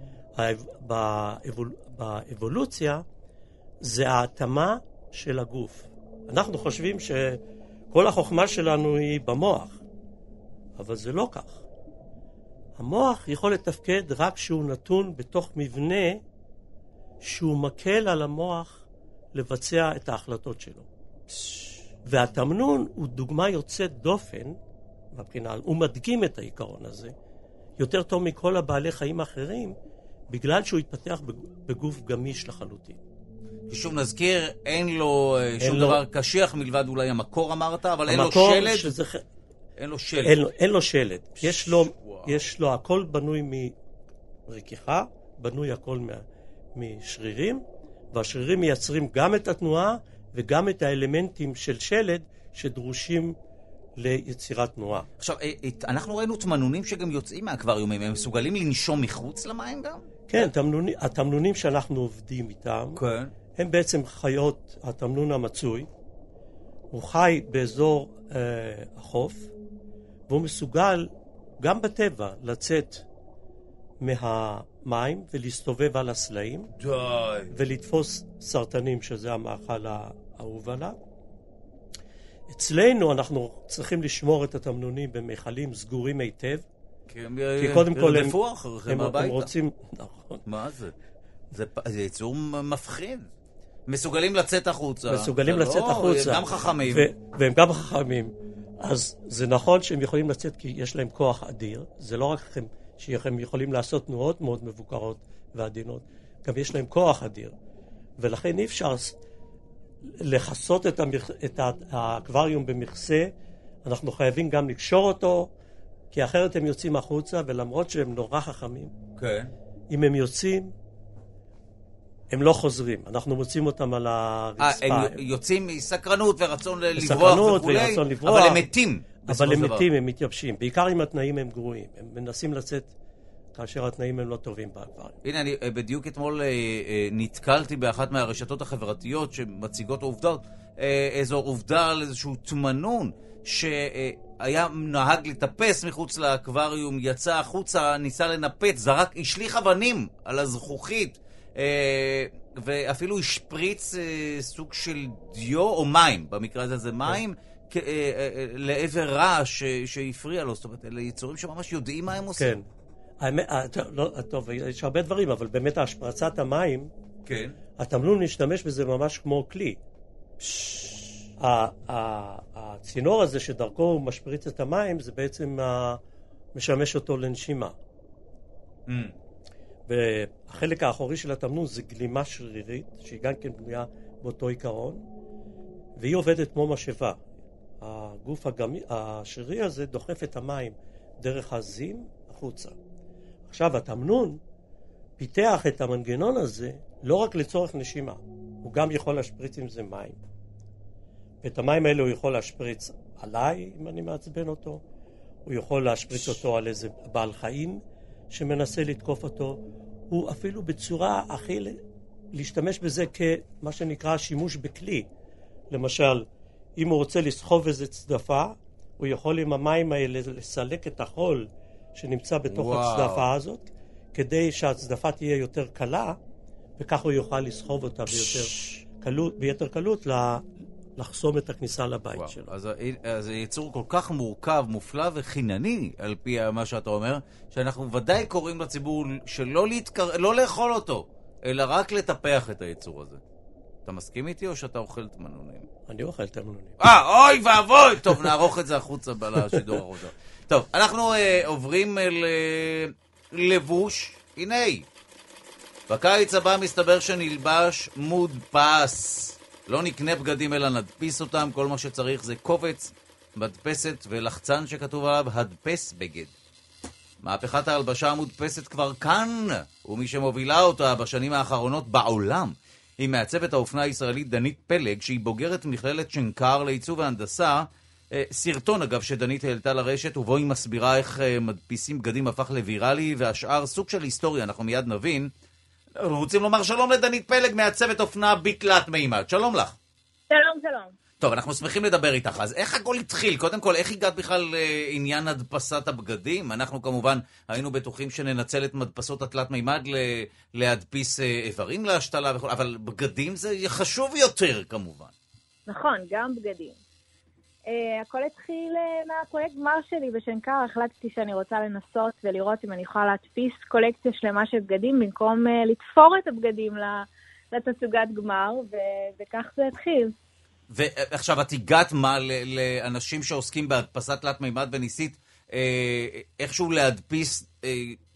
באבול... באבולוציה, זה ההתאמה של הגוף. אנחנו חושבים שכל החוכמה שלנו היא במוח, אבל זה לא כך. המוח יכול לתפקד רק כשהוא נתון בתוך מבנה שהוא מקל על המוח לבצע את ההחלטות שלו. והתמנון הוא דוגמה יוצאת דופן, מבחינה, הוא מדגים את העיקרון הזה, יותר טוב מכל הבעלי חיים האחרים, בגלל שהוא התפתח בגוף גמיש לחלוטין. שוב נזכיר, אין לו אין שום לו... דבר קשיח מלבד אולי המקור אמרת, אבל אין לו שלד. שזה... אין לו שלד. אין, אין לו שלד. יש לו, יש לו, הכל בנוי מרקיחה, בנוי הכל מה, משרירים, והשרירים מייצרים גם את התנועה וגם את האלמנטים של שלד שדרושים ליצירת תנועה. עכשיו, אנחנו ראינו תמנונים שגם יוצאים מהאקווריומים, הם מסוגלים לנשום מחוץ למים גם? כן, תמנונים, התמנונים שאנחנו עובדים איתם, כן. הם בעצם חיות, התמנון המצוי, הוא חי באזור אה, החוף, והוא מסוגל גם בטבע לצאת מהמים ולהסתובב על הסלעים, די. ולתפוס סרטנים, שזה המאכל האהוב עליו. אצלנו אנחנו צריכים לשמור את התמנונים במחלים סגורים היטב, כי, כי קודם כל הם, הם, הם, הם רוצים... נכון. מה זה? זה, זה יצור מפחיד. מסוגלים לצאת החוצה. מסוגלים לצאת לא, החוצה. הם גם חכמים. ו- והם גם חכמים. אז זה נכון שהם יכולים לצאת כי יש להם כוח אדיר. זה לא רק הם, שהם יכולים לעשות תנועות מאוד מבוקרות ועדינות. גם יש להם כוח אדיר. ולכן אי אפשר לחסות את, המכ... את האקווריום במכסה. אנחנו חייבים גם לקשור אותו, כי אחרת הם יוצאים החוצה, ולמרות שהם נורא חכמים, כן. אם הם יוצאים, הם לא חוזרים. אנחנו מוצאים אותם על הרצפה. הם יוצאים מסקרנות ורצון לברוח וכולי, אבל הם מתים. אבל הם מתים, הם מתייבשים. בעיקר אם התנאים הם גרועים. הם מנסים לצאת כאשר התנאים הם לא טובים באקווריום. הנה, אני בדיוק אתמול נתקלתי באחת מהרשתות החברתיות שמציגות עובדות, איזו עובדה על איזשהו תמנון, שהיה נהג לטפס מחוץ לאקווריום, יצא החוצה, ניסה לנפץ, זרק, השליך אבנים על הזכוכית, ואפילו השפריץ אה, סוג של דיו או מים, במקרה הזה זה מים, כ- אה, אה, לעבר רעש שהפריע לו, זאת אומרת, אלה יצורים שממש יודעים מה הם עושים. כן. האמת, לא, טוב, יש הרבה דברים, אבל באמת השפרצת המים, כן. התמנון משתמש בזה ממש כמו כלי. הצינור הזה שדרכו הוא משפריץ את המים, זה בעצם משמש אותו לנשימה. Mm. והחלק האחורי של התמנון זה גלימה שרירית, שהיא גם כן בנויה באותו עיקרון, והיא עובדת כמו משאבה. הגוף הגמי, השרירי הזה דוחף את המים דרך הזים החוצה. עכשיו, התמנון פיתח את המנגנון הזה לא רק לצורך נשימה, הוא גם יכול להשפריץ עם זה מים. ואת המים האלה הוא יכול להשפריץ עליי, אם אני מעצבן אותו, הוא יכול להשפריץ אותו על איזה בעל חיים שמנסה לתקוף אותו, הוא אפילו בצורה הכי להשתמש בזה כמה שנקרא שימוש בכלי. למשל, אם הוא רוצה לסחוב איזה צדפה, הוא יכול עם המים האלה לסלק את החול שנמצא בתוך וואו. הצדפה הזאת, כדי שהצדפה תהיה יותר קלה, וכך הוא יוכל לסחוב אותה ביותר קלות, ביותר קלות לחסום את הכניסה לבית וואו. שלו. אז, אז היצור כל כך מורכב, מופלא וחינני, על פי מה שאתה אומר, שאנחנו ודאי קוראים לציבור שלא להתקר... לא לאכול אותו, אלא רק לטפח את היצור הזה. אתה מסכים איתי או שאתה אוכל תמנונים? אני אוכל תמנונים. אה, אוי ואבוי! טוב, נערוך את זה החוצה בשידור הראשון. טוב, אנחנו אה, עוברים אל אה, לבוש. הנה, בקיץ הבא מסתבר שנלבש מודפס. לא נקנה בגדים אלא נדפיס אותם, כל מה שצריך זה קובץ, מדפסת ולחצן שכתוב עליו הדפס בגד. מהפכת ההלבשה המודפסת כבר כאן, ומי שמובילה אותה בשנים האחרונות בעולם, היא מעצבת האופנה הישראלית דנית פלג, שהיא בוגרת מכללת שנקר לעיצוב והנדסה. סרטון אגב שדנית העלתה לרשת, ובו היא מסבירה איך מדפיסים בגדים הפך לוויראלי, והשאר סוג של היסטוריה, אנחנו מיד נבין. רוצים לומר שלום לדנית פלג, מעצבת אופנה בתלת מימד. שלום לך. שלום, שלום. טוב, אנחנו שמחים לדבר איתך. אז איך הכל התחיל? קודם כל, איך הגעת בכלל לעניין הדפסת הבגדים? אנחנו כמובן היינו בטוחים שננצל את מדפסות התלת מימד להדפיס איברים להשתלה, אבל בגדים זה חשוב יותר כמובן. נכון, גם בגדים. Uh, הכל התחיל uh, מהפרויקט גמר שלי בשנקר. החלטתי שאני רוצה לנסות ולראות אם אני יכולה להדפיס קולקציה שלמה של בגדים במקום uh, לתפור את הבגדים לתצוגת גמר, ו- וכך זה התחיל. ועכשיו את הגעת מה לאנשים שעוסקים בהדפסת תלת מימד וניסית אה, איכשהו להדפיס אה,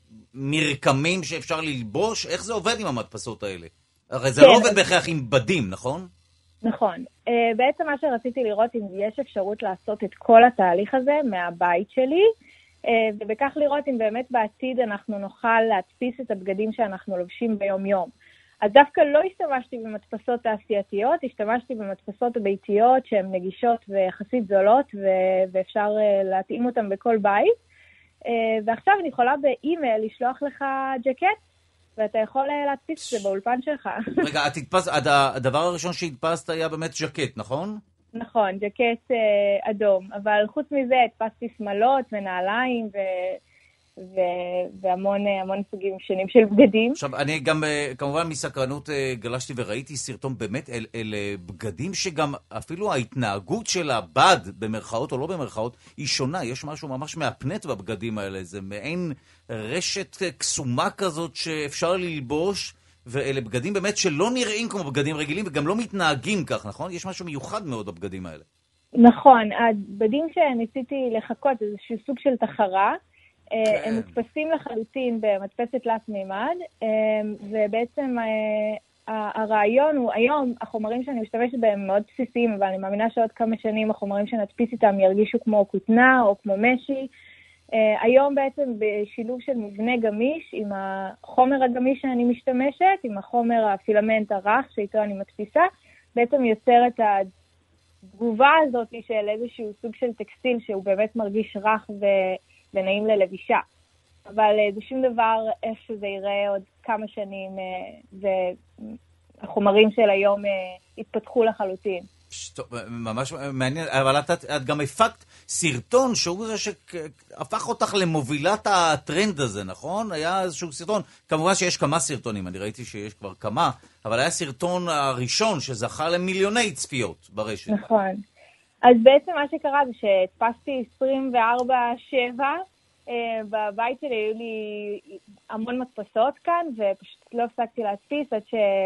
מרקמים שאפשר ללבוש? איך זה עובד עם המדפסות האלה? הרי זה כן. לא עובד בהכרח עם בדים, נכון? נכון. Uh, בעצם מה שרציתי לראות אם יש אפשרות לעשות את כל התהליך הזה מהבית שלי, uh, ובכך לראות אם באמת בעתיד אנחנו נוכל להדפיס את הבגדים שאנחנו לובשים ביום יום. אז דווקא לא השתמשתי במדפסות תעשייתיות, השתמשתי במדפסות הביתיות שהן נגישות ויחסית זולות, ו- ואפשר uh, להתאים אותן בכל בית. Uh, ועכשיו אני יכולה באימייל לשלוח לך ג'קט, ואתה יכול להדפיס את זה באולפן שלך. רגע, את הדפס, הדבר הראשון שהדפסת היה באמת ג'קט, נכון? נכון, ג'קט אה, אדום. אבל חוץ מזה הדפסתי שמלות ונעליים ו... ו... והמון המון סוגים שונים של בגדים. עכשיו, אני גם כמובן מסקרנות גלשתי וראיתי סרטון באמת אל, אל בגדים שגם אפילו ההתנהגות של הבד, במרכאות או לא במרכאות, היא שונה. יש משהו ממש מהפנט בבגדים האלה. זה מעין רשת קסומה כזאת שאפשר ללבוש, ואלה בגדים באמת שלא נראים כמו בגדים רגילים וגם לא מתנהגים כך, נכון? יש משהו מיוחד מאוד בבגדים האלה. נכון, הבגדים שניסיתי לחכות, זה איזשהו סוג של תחרה, כן. הם מודפסים לחלוטין במדפסת תלת מימד, ובעצם הרעיון הוא, היום החומרים שאני משתמשת בהם מאוד בסיסיים, אבל אני מאמינה שעוד כמה שנים החומרים שנדפיס איתם ירגישו כמו כותנה או כמו משי. היום בעצם בשילוב של מבנה גמיש עם החומר הגמיש שאני משתמשת, עם החומר הפילמנט הרך שאיתו אני מדפיסה, בעצם יוצר את התגובה הזאת של איזשהו סוג של טקסטיל שהוא באמת מרגיש רך ו... ונעים ללבישה. אבל זה שום דבר איך שזה יראה עוד כמה שנים, והחומרים של היום התפתחו לחלוטין. ממש מעניין, אבל את, את גם הפקת סרטון שהוא זה שהפך אותך למובילת הטרנד הזה, נכון? היה איזשהו סרטון, כמובן שיש כמה סרטונים, אני ראיתי שיש כבר כמה, אבל היה סרטון הראשון שזכה למיליוני צפיות ברשת. נכון. אז בעצם מה שקרה זה שהדפסתי עשרים וארבע שבע, בבית שלי היו לי המון מדפסות כאן, ופשוט לא הפסקתי להדפיס עד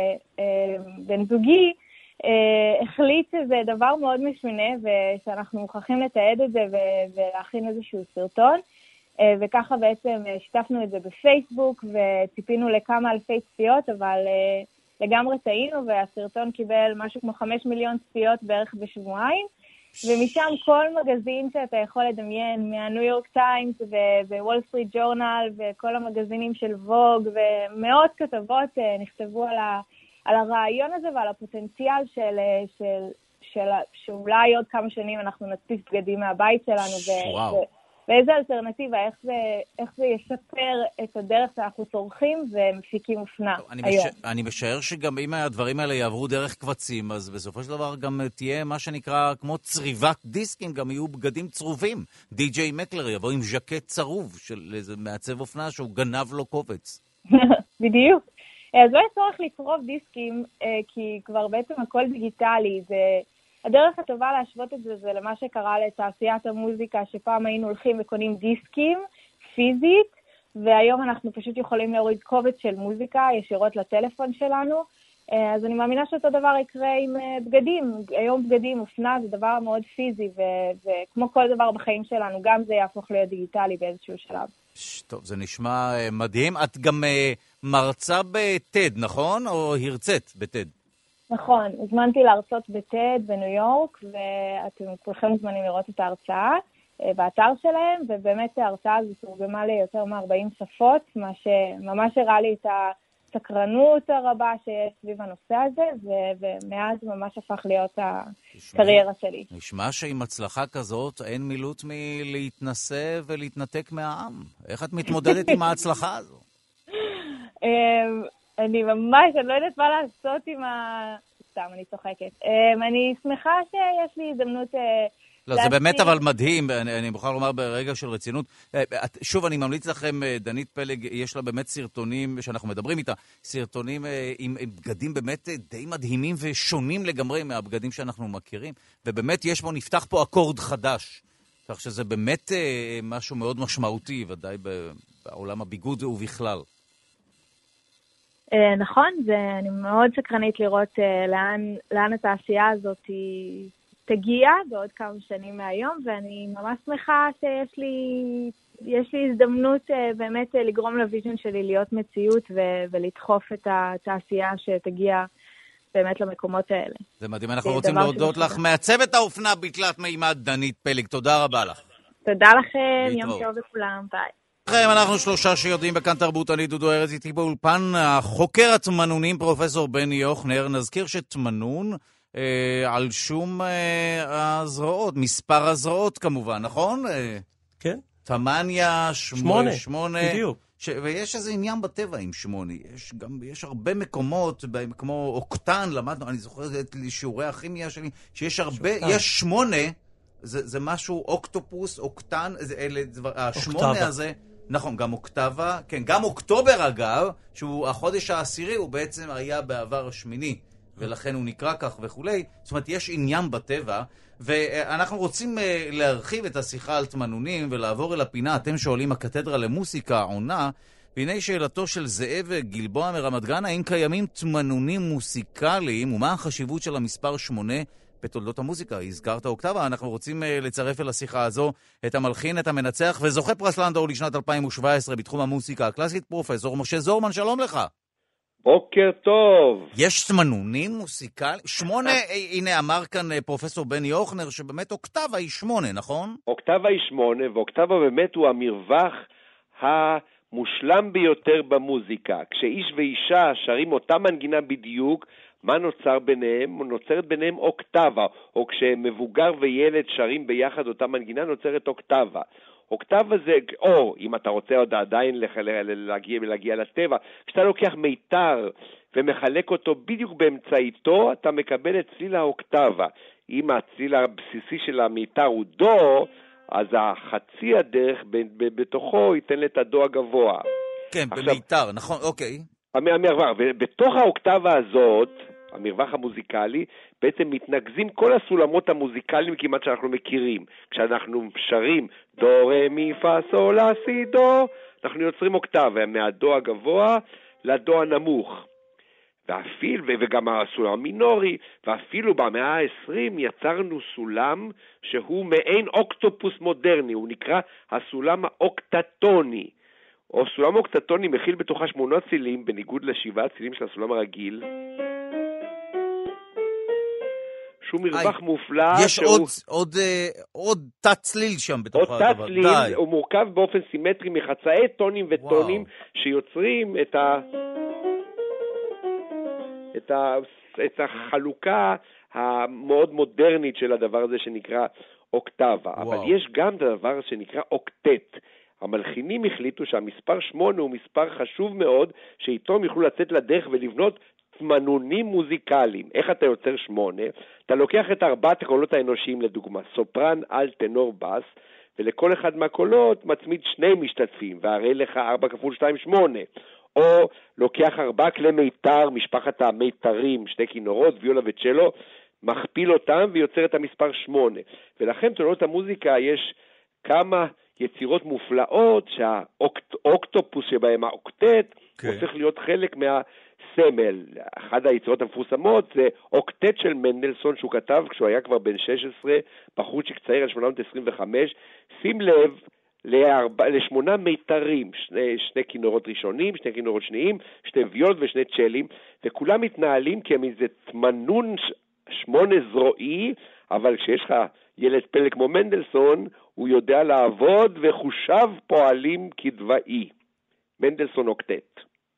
שבן זוגי החליט שזה דבר מאוד משונה, ושאנחנו מוכרחים לתעד את זה ולהכין איזשהו סרטון, וככה בעצם שיתפנו את זה בפייסבוק, וציפינו לכמה אלפי צפיות, אבל לגמרי טעינו, והסרטון קיבל משהו כמו חמש מיליון צפיות בערך בשבועיים, ומשם כל מגזין שאתה יכול לדמיין, מהניו יורק טיימס ווול סטריט ג'ורנל וכל המגזינים של ווג, ומאות כתבות נכתבו על, ה, על הרעיון הזה ועל הפוטנציאל של, של, של, שאולי עוד כמה שנים אנחנו נדפיס בגדים מהבית שלנו, ו, ו, ואיזה אלטרנטיבה, איך זה, איך זה ישפר את הדרך שאנחנו צורכים ומפיקים אופנה אני היום. מש... אני משער שגם אם הדברים האלה יעברו דרך קבצים, אז בסופו של דבר גם תהיה מה שנקרא כמו צריבת דיסקים, גם יהיו בגדים צרובים. די-ג'יי מקלר יבוא עם ז'קט צרוב של איזה מעצב אופנה שהוא גנב לו קובץ. בדיוק. אז לא יש צורך לצרוב דיסקים, כי כבר בעצם הכל דיגיטלי, זה... הדרך הטובה להשוות את זה זה למה שקרה לתעשיית המוזיקה, שפעם היינו הולכים וקונים דיסקים פיזית, והיום אנחנו פשוט יכולים להוריד קובץ של מוזיקה ישירות לטלפון שלנו. אז אני מאמינה שאותו דבר יקרה עם בגדים. היום בגדים, אופנה, זה דבר מאוד פיזי, ו- וכמו כל דבר בחיים שלנו, גם זה יהפוך להיות דיגיטלי באיזשהו שלב. טוב, זה נשמע מדהים. את גם מרצה בטד, נכון? או הרצאת בטד? נכון, הזמנתי להרצות בטד בניו יורק, ואתם כולכם מוזמנים לראות את ההרצאה באתר שלהם, ובאמת ההרצאה הזו תורגמה לי יותר מ-ארבעים שפות, מה שממש הראה לי את הסקרנות הרבה שיש סביב הנושא הזה, ומאז ממש הפך להיות הקריירה שלי. נשמע שעם הצלחה כזאת אין מילוט מלהתנסה ולהתנתק מהעם. איך את מתמודדת עם ההצלחה הזו? אני ממש, אני לא יודעת מה לעשות עם ה... סתם, אני צוחקת. אני שמחה שיש לי הזדמנות... לא, זה באמת אבל מדהים, אני מוכרח לומר ברגע של רצינות. שוב, אני ממליץ לכם, דנית פלג, יש לה באמת סרטונים, שאנחנו מדברים איתה, סרטונים עם בגדים באמת די מדהימים ושונים לגמרי מהבגדים שאנחנו מכירים, ובאמת יש בו, נפתח פה אקורד חדש, כך שזה באמת משהו מאוד משמעותי, ודאי בעולם הביגוד ובכלל. נכון, אני מאוד סקרנית לראות לאן, לאן התעשייה הזאת תגיע בעוד כמה שנים מהיום, ואני ממש שמחה שיש לי, יש לי הזדמנות באמת לגרום לוויז'ן שלי להיות מציאות ו- ולדחוף את התעשייה שתגיע באמת למקומות האלה. זה מדהים, אנחנו רוצים להודות לך מעצבת האופנה בתלת מימד, דנית פלג, תודה רבה לך. תודה לכם, יום טוב לכולם, ביי. לכם, אנחנו שלושה שיודעים בכאן תרבות, אני דודו ארץ, איתי באולפן החוקר התמנונים פרופסור בני יוחנר. נזכיר שתמנון אה, על שום אה, הזרועות, מספר הזרועות כמובן, נכון? כן. תמניה, שמונה, שמונה, שמונה. בדיוק. ש... ויש איזה עניין בטבע עם שמונה, יש גם, יש הרבה מקומות, כמו אוקטן, למדנו, אני זוכר את שיעורי הכימיה שלי, שיש הרבה, שוקטן. יש שמונה, זה, זה משהו, אוקטופוס, אוקטן, זה, אלה, השמונה אוקטבה. הזה, נכון, גם אוקטבה, כן, גם אוקטובר אגב, שהוא החודש העשירי, הוא בעצם היה בעבר השמיני, ולכן הוא נקרא כך וכולי, זאת אומרת, יש עניין בטבע, ואנחנו רוצים להרחיב את השיחה על תמנונים ולעבור אל הפינה. אתם שואלים, הקתדרה למוסיקה עונה, והנה שאלתו של זאב גלבוע מרמת גן, האם קיימים תמנונים מוסיקליים, ומה החשיבות של המספר שמונה בתולדות המוזיקה? הזכרת אוקטבה, אנחנו רוצים לצרף אל השיחה הזו את המלחין, את המנצח, וזוכה פרס לנדאו לשנת אלפיים שבע עשרה בתחום המוסיקה הקלאסית, פרופסור משה זורמן, שלום לך. בוקר טוב. יש תמנונים מוסיקליים? שמונה, הנה אמר כאן פרופסור בני יוחנר, שבאמת אוקטבה היא שמונה, נכון? אוקטבה היא שמונה, ואוקטבה באמת הוא המרווח המושלם ביותר במוזיקה. כשאיש ואישה שרים אותה מנגינה בדיוק, מה נוצר ביניהם? נוצרת ביניהם אוקטבה, או כשמבוגר וילד שרים ביחד אותה מנגינה, נוצרת אוקטבה. אוקטבה זה, או אם אתה רוצה עוד עדיין להגיע, להגיע לטבע, כשאתה לוקח מיתר ומחלק אותו בדיוק באמצעיתו, אתה מקבל את צליל האוקטבה. אם הצליל הבסיסי של המיתר הוא דו, אז החצי הדרך בתוכו ייתן את הדו הגבוה. כן, במיתר, נכון, אוקיי. המרווח, ובתוך האוקטבה הזאת, המרווח המוזיקלי, בעצם מתנגזים כל הסולמות המוזיקליים כמעט שאנחנו מכירים. כשאנחנו שרים דו, רה, מי, פה, סול, לה, סי, דו, אנחנו יוצרים אוקטבה מהדו הגבוה לדו הנמוך. ואפילו, וגם הסולם המינורי, ואפילו במאה ה-עשרים יצרנו סולם שהוא מעין אוקטופוס מודרני, הוא נקרא הסולם האוקטטוני. או סולם אוקטטוני מכיל בתוכה שמונה צילים, בניגוד לשבעה צילים של הסולם הרגיל. שהוא מרווח מופלא. יש שהוא... עוד, עוד, עוד תת צליל שם בתוך הדבר. עוד תת צליל, הוא מורכב באופן סימטרי מחצאי טונים וטונים, וואו. שיוצרים את ה... את, ה... את החלוקה המאוד מודרנית של הדבר הזה שנקרא אוקטבה. וואו. אבל יש גם דבר שנקרא אוקטט. המלחינים החליטו שהמספר שמונה הוא מספר חשוב מאוד, שאיתו הם יוכלו לצאת לדרך ולבנות תמנונים מוזיקליים. איך אתה יוצר שמונה? אתה לוקח את ארבעת הקולות האנושיים לדוגמה, סופרן, אל, טנור, בס, ולכל אחד מהקולות מצמיד שני משתתפים, והרי לך ארבע כפול שתיים, שמונה. או לוקח ארבע כלי מיתר, משפחת המיתרים, שתי כינורות, ויולה וצ'לו, מכפיל אותם ויוצר את המספר שמונה. ולכן תולדות המוזיקה יש כמה יצירות מופלאות שהאוקטופוס שבהם האוקטט okay. הופך להיות חלק מהסמל. אחת היצירות המפורסמות זה אוקטט של מנדלסון שהוא כתב כשהוא היה כבר בן שש עשרה, בחורצ'יק צעיר על שמונה מאות עשרים וחמש. שים לב לארבע, לשמונה מיתרים, שני, שני כינורות ראשונים, שני כינורות שניים, שני ויולות ושני צ'לים, וכולם מתנהלים כאיזה תמנון שמונה זרועי, אבל כשיש לך ילד פלא כמו מנדלסון, הוא יודע לעבוד וחושב פועלים כדוואי. מנדלסון אוקטט.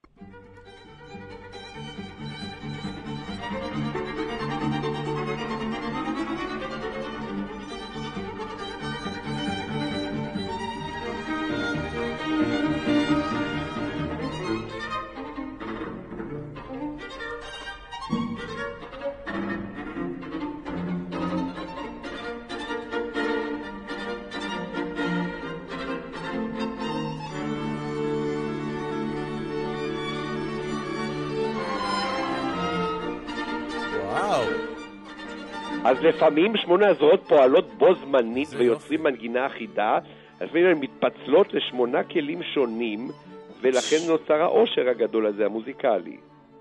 אז לפעמים שמונה הזרועות פועלות בו זמנית ויוצרים מנגינה אחידה, לפעמים הן מתפצלות לשמונה כלים שונים, ולכן נוצר העושר הגדול הזה, המוזיקלי.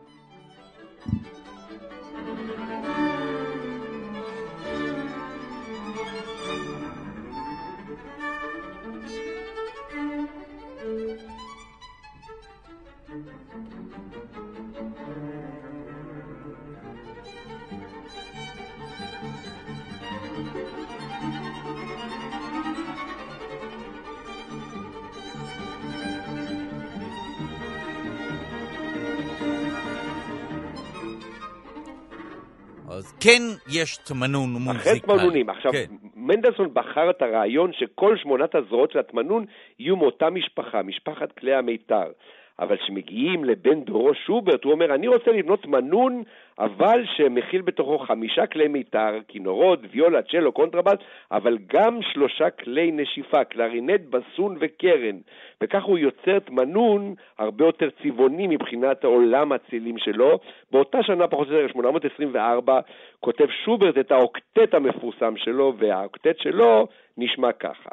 אז כן יש תמנון מוזיקלי. אחרי תמנונים. עכשיו, כן. מנדלסון בחר את הרעיון שכל שמונת הזרועות של התמנון יהיו מאותה משפחה, משפחת כלי המיתר. אבל שמגיעים לבן דורו שוברט, הוא אומר, אני רוצה לבנות תמנון, אבל שמכיל בתוכו חמישה כלי מיתר, כינורות, ויולה, צ'לו, קונטרבאס, אבל גם שלושה כלי נשיפה, קלרינט, בסון וקרן. וכך הוא יוצר תמנון הרבה יותר צבעוני מבחינת העולם הצילים שלו. באותה שנה, פחות או יותר, שמונה מאות עשרים וארבע, כותב שוברט את האוקטט המפורסם שלו, והאוקטט שלו נשמע ככה.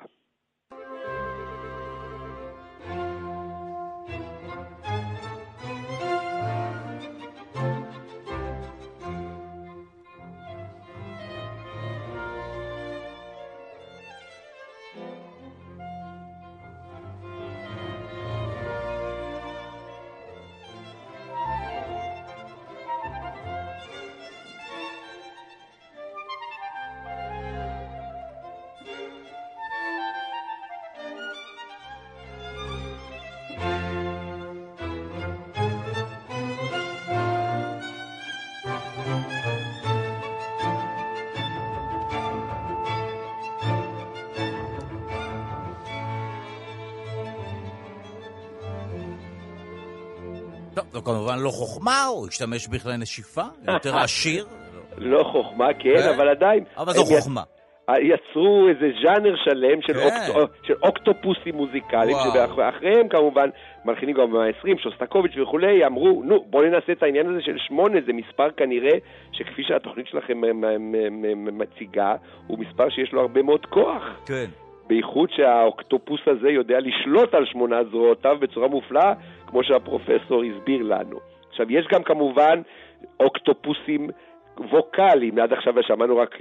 זו כמובן לא חוכמה, הוא השתמש בכלל נשיפה, יותר עשיר. לא חוכמה, כן, אבל עדיין... אבל זו חוכמה. יצרו איזה ז'אנר שלם של, כן. אוקט... של אוקטופוסים מוזיקליים, שאחריהם כמובן מלחינים גם במאה ה-עשרים, שוסטקוביץ' וכולי, אמרו, נו, בואו ננסה את העניין הזה של שמונה, זה מספר כנראה שכפי שהתוכנית שלכם מציגה, הוא מספר שיש לו הרבה מאוד כוח. כן. בייחוד שהאוקטופוס הזה יודע לשלוט על שמונה זרועותיו בצורה מופלאה, כמו שהפרופסור הסביר לנו. עכשיו, יש גם כמובן אוקטופוסים ווקליים, עד עכשיו שמענו רק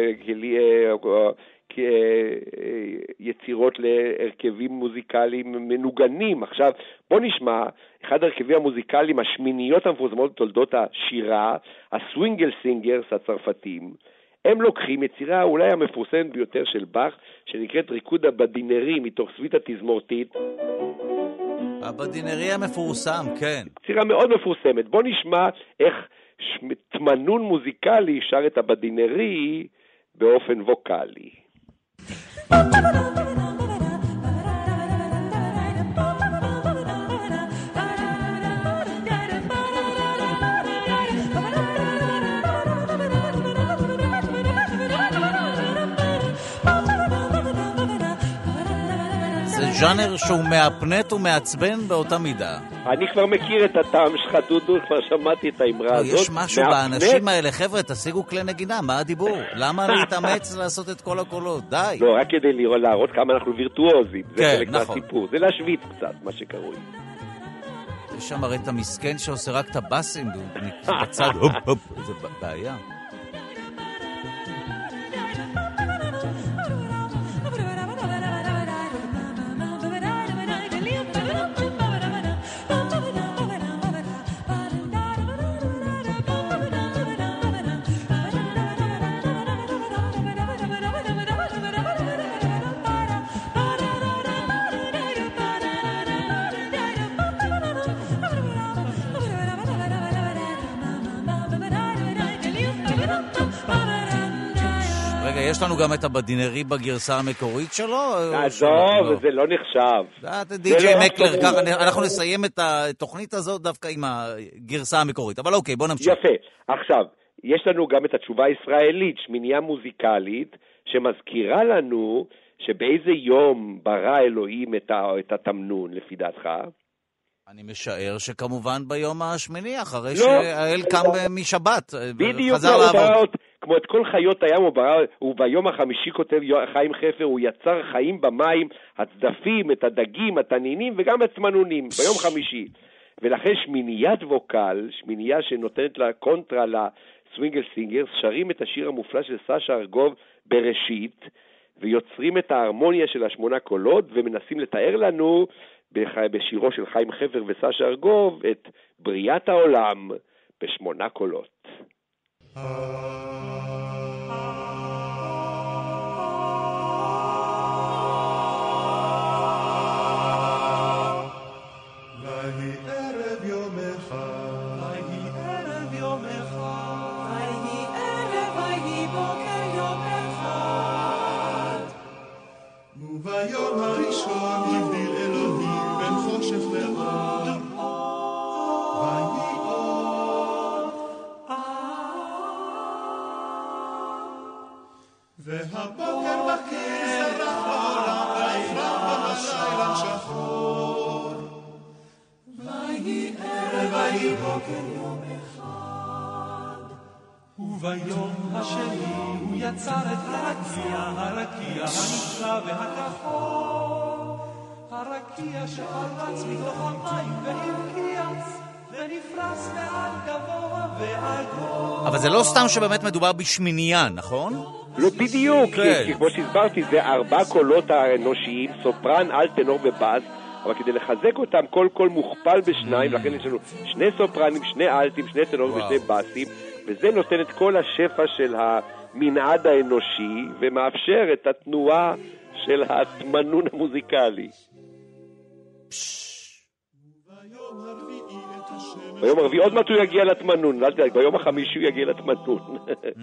יצירות להרכבים מוזיקליים מנוגנים. עכשיו, בוא נשמע, אחד הרכבים המוזיקליים, השמיניות המפורסמות בתולדות השירה, הסווינגל סינגרס הצרפתיים, הם לוקחים יצירה אולי המפורסמת ביותר של באך, שנקראת ריקוד הבדינרי מתוך סוויטה תזמורתית. הבדינרי המפורסם, כן. יצירה מאוד מפורסמת. בוא נשמע איך תמנון מוזיקלי שר את הבדינרי באופן ווקלי. ז'אנר שהוא מאפנט ומעצבן באותה מידה. אני כבר מכיר את הטעם שלך, דודו, כבר שמעתי את האמרה הזאת. יש משהו באנשים האלה, חבר'ה, תשיגו כלי נגינה, מה הדיבור? למה להתאמץ לעשות את כל הקולות? די. לא, רק כדי להראות כמה אנחנו וירטואוזים. זה חלק מהסיפור. זה להשוויץ קצת, מה שקרוי. יש שם הרי את המסכן שעושה רק את הבאסים, בצד, הופ, הופ, זה בעיה. יש לנו גם את הבדינרי בגרסה המקורית שלו? עזוב, זה לא נחשב. די-ג'יי מקלר, ככה, אנחנו נסיים את התוכנית הזאת דווקא עם הגרסה המקורית. אבל אוקיי, בוא נמשיך. יפה. עכשיו, יש לנו גם את התשובה הישראלית, שמיניה מוזיקלית, שמזכירה לנו שבאיזה יום ברא אלוהים את התמנון, לפי דעתך? אני משער שכמובן ביום השמיני, אחרי שהאל קם משבת. בדיוק, הוא ברא כמו את כל חיות הים, הוא ברא, וביום החמישי כותב חיים חפר, הוא יצר חיים במים, הצדפים, את הדגים, התנינים וגם הצמנונים, ביום חמישי. ולכן שמיניית ווקל, שמינייה שנותנת לה קונטרה לסווינגל סינגרס, שרים את השיר המופלא של סשה ארגוב בראשית, ויוצרים את ההרמוניה של השמונה קולות, ומנסים לתאר לנו בשירו של חיים חפר וסשה ארגוב את בריאת העולם בשמונה קולות. וביום הראשון הבדיל אלוהים בין חושך לאור, ויהי אור, והבוקר בקר זרח לעולם ויפרח בלילה שחור, ויהי ערב ויהי בוקר יום אחד, וביום השני הוא יצר את הרקיע, הרקיע הנפלא והכחול, הרקיע שפרץ מתוך המים והרקיע ונפרס מעל גבוה ועגול. אבל זה לא סתם שבאמת מדובר בשמינייה, נכון? לא בדיוק, כי כמו שהסברתי, זה ארבע קולות האנושיים, סופרן, אלט, טנור ובאס, אבל כדי לחזק אותם כל קול מוכפל בשניים, לכן יש לנו שני סופרנים, שני אלטים, שני טנורים ושני באסים, וזה נותן את כל השפע של המנעד האנושי, ומאפשר את התנועה של התמנון המוזיקלי. ביום הרביעי עוד מעט הוא יגיע לתמנון, אל תדאג, ביום החמישי הוא יגיע לתמנון.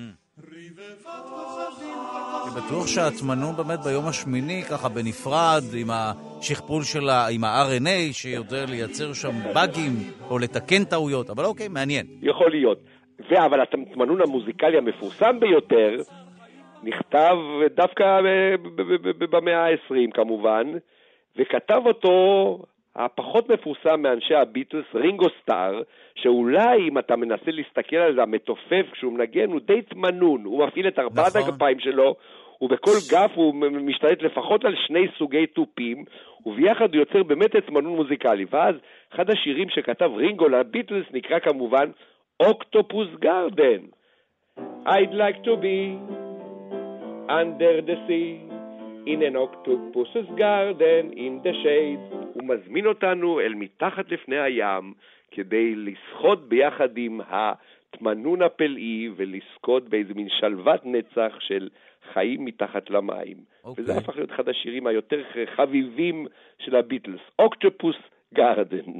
אני בטוח שהתמנון באמת ביום השמיני, ככה בנפרד, עם השכפול שלה, עם ה-אר אן איי, שיודע לייצר שם באגים, או לתקן טעויות, אבל אוקיי, מעניין. יכול להיות. אבל התמנון המוזיקלי המפורסם ביותר, נכתב דווקא במאה ה-עשרים כמובן, וכתב אותו הפחות מפורסם מאנשי הביטלס, רינגו סטאר, שאולי אם אתה מנסה להסתכל על המתופף כשהוא מנגן, הוא די תמנון, הוא מפעיל את ארבעת נכון. הגפיים שלו, ובכל גף הוא משתלט לפחות על שני סוגי טופים, וביחד הוא יוצר באמת תמנון מוזיקלי. ואז אחד השירים שכתב רינגו לביטלס נקרא כמובן אוקטופוס גרדן. I'd like to be under the sea in an octopus's garden in the shade. הוא מזמין אותנו אל מתחת לפני הים כדי לשחות ביחד עם התמנון הפלאי ולזכות באיזה מין שלוות נצח של חיים מתחת למים. Okay. וזה הפך להיות אחד השירים היותר חביבים של הביטלס, אוקטופוס גרדן.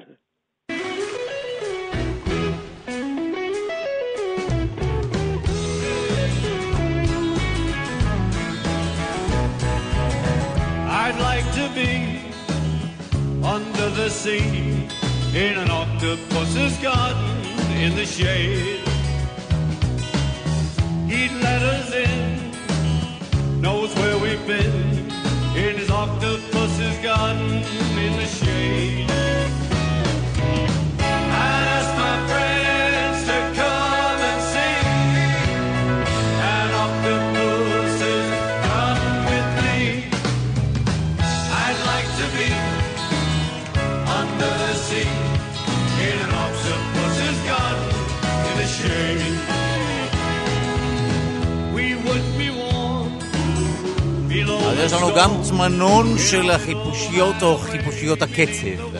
I'd like to be under the sea in an octopus's garden in the shade. He'd let us in, knows where we've been, in his octopus's garden in the shade. I'd ask my friends to come and sing an octopus's garden with me. I'd like to be under the sea in an octopus's garden in the shade. We would be warm below. אז יש לנו גם צמנון של החיפושיות או חיפושיות הקצב.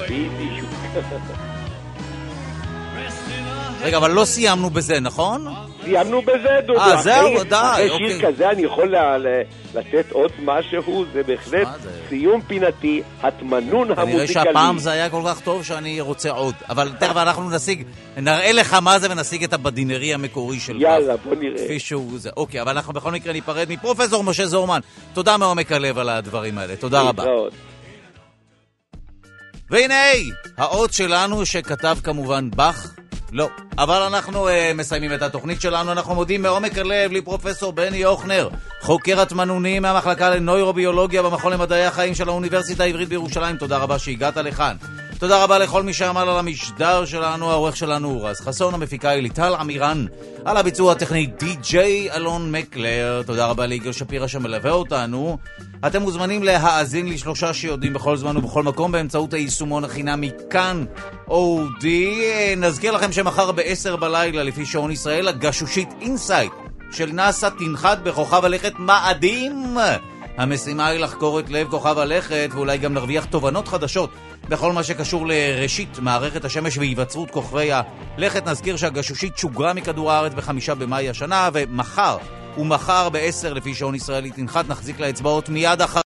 רגע, אבל לא סיימנו בזה, נכון? סיימנו בזה, דודו. אה, זהו, די, אחרי אוקיי. שיר כזה אני יכול לתת עוד משהו, זה בהחלט סיום פינתי, התמנון המוזיקלי. נראה שהפעם זה היה כל כך טוב שאני רוצה עוד. אבל תכף אנחנו נשיג, נראה לך מה זה ונשיג את הבדינרי המקורי של כך. יאללה, בוא נראה. כפי שהוא זה. אוקיי, אבל אנחנו בכל מקרה ניפרד מפרופסור משה זורמן. תודה מעומק הלב על הדברים האלה. תודה רבה. והנה, האות שלנו שכתב כמובן בח. לא, אבל אנחנו uh, מסיימים את התוכנית שלנו. אנחנו מודים מעומק הלב לפרופסור בני הוכנר, חוקר התמנונים מהמחלקה לנוירוביולוגיה במכון למדעי החיים של האוניברסיטה העברית בירושלים. תודה רבה שהגעת לכאן. תודה רבה לכל מי שעמל על המשדר שלנו. העורך שלנו הוא רז חסון, המפיקה היא ליטל עמירן, על הביצוע הטכני די-ג'יי אלון מקלר. תודה רבה ליגאל שפירא שמלווה אותנו. אתם מוזמנים להאזין לשלושה שיודעים בכל זמן ובכל מקום באמצעות היישומון החינמי כאן אודי. נזכיר לכם שמחר בעשר בלילה לפי שעון ישראל הגשושית אינסייט של נאסא תנחת בכוכב הלכת מאדים. המשימה היא לחקור את לב כוכב הלכת ואולי גם נרוויח תובנות חדשות בכל מה שקשור לראשית מערכת השמש והיווצרות כוכבי הלכת. נזכיר שהגשושית שוגרה מכדור הארץ בחמישה במאי השנה, ומחר ומחר בעשר לפי שעון ישראלי תנחת נחזיק לאצבעות מיד אחר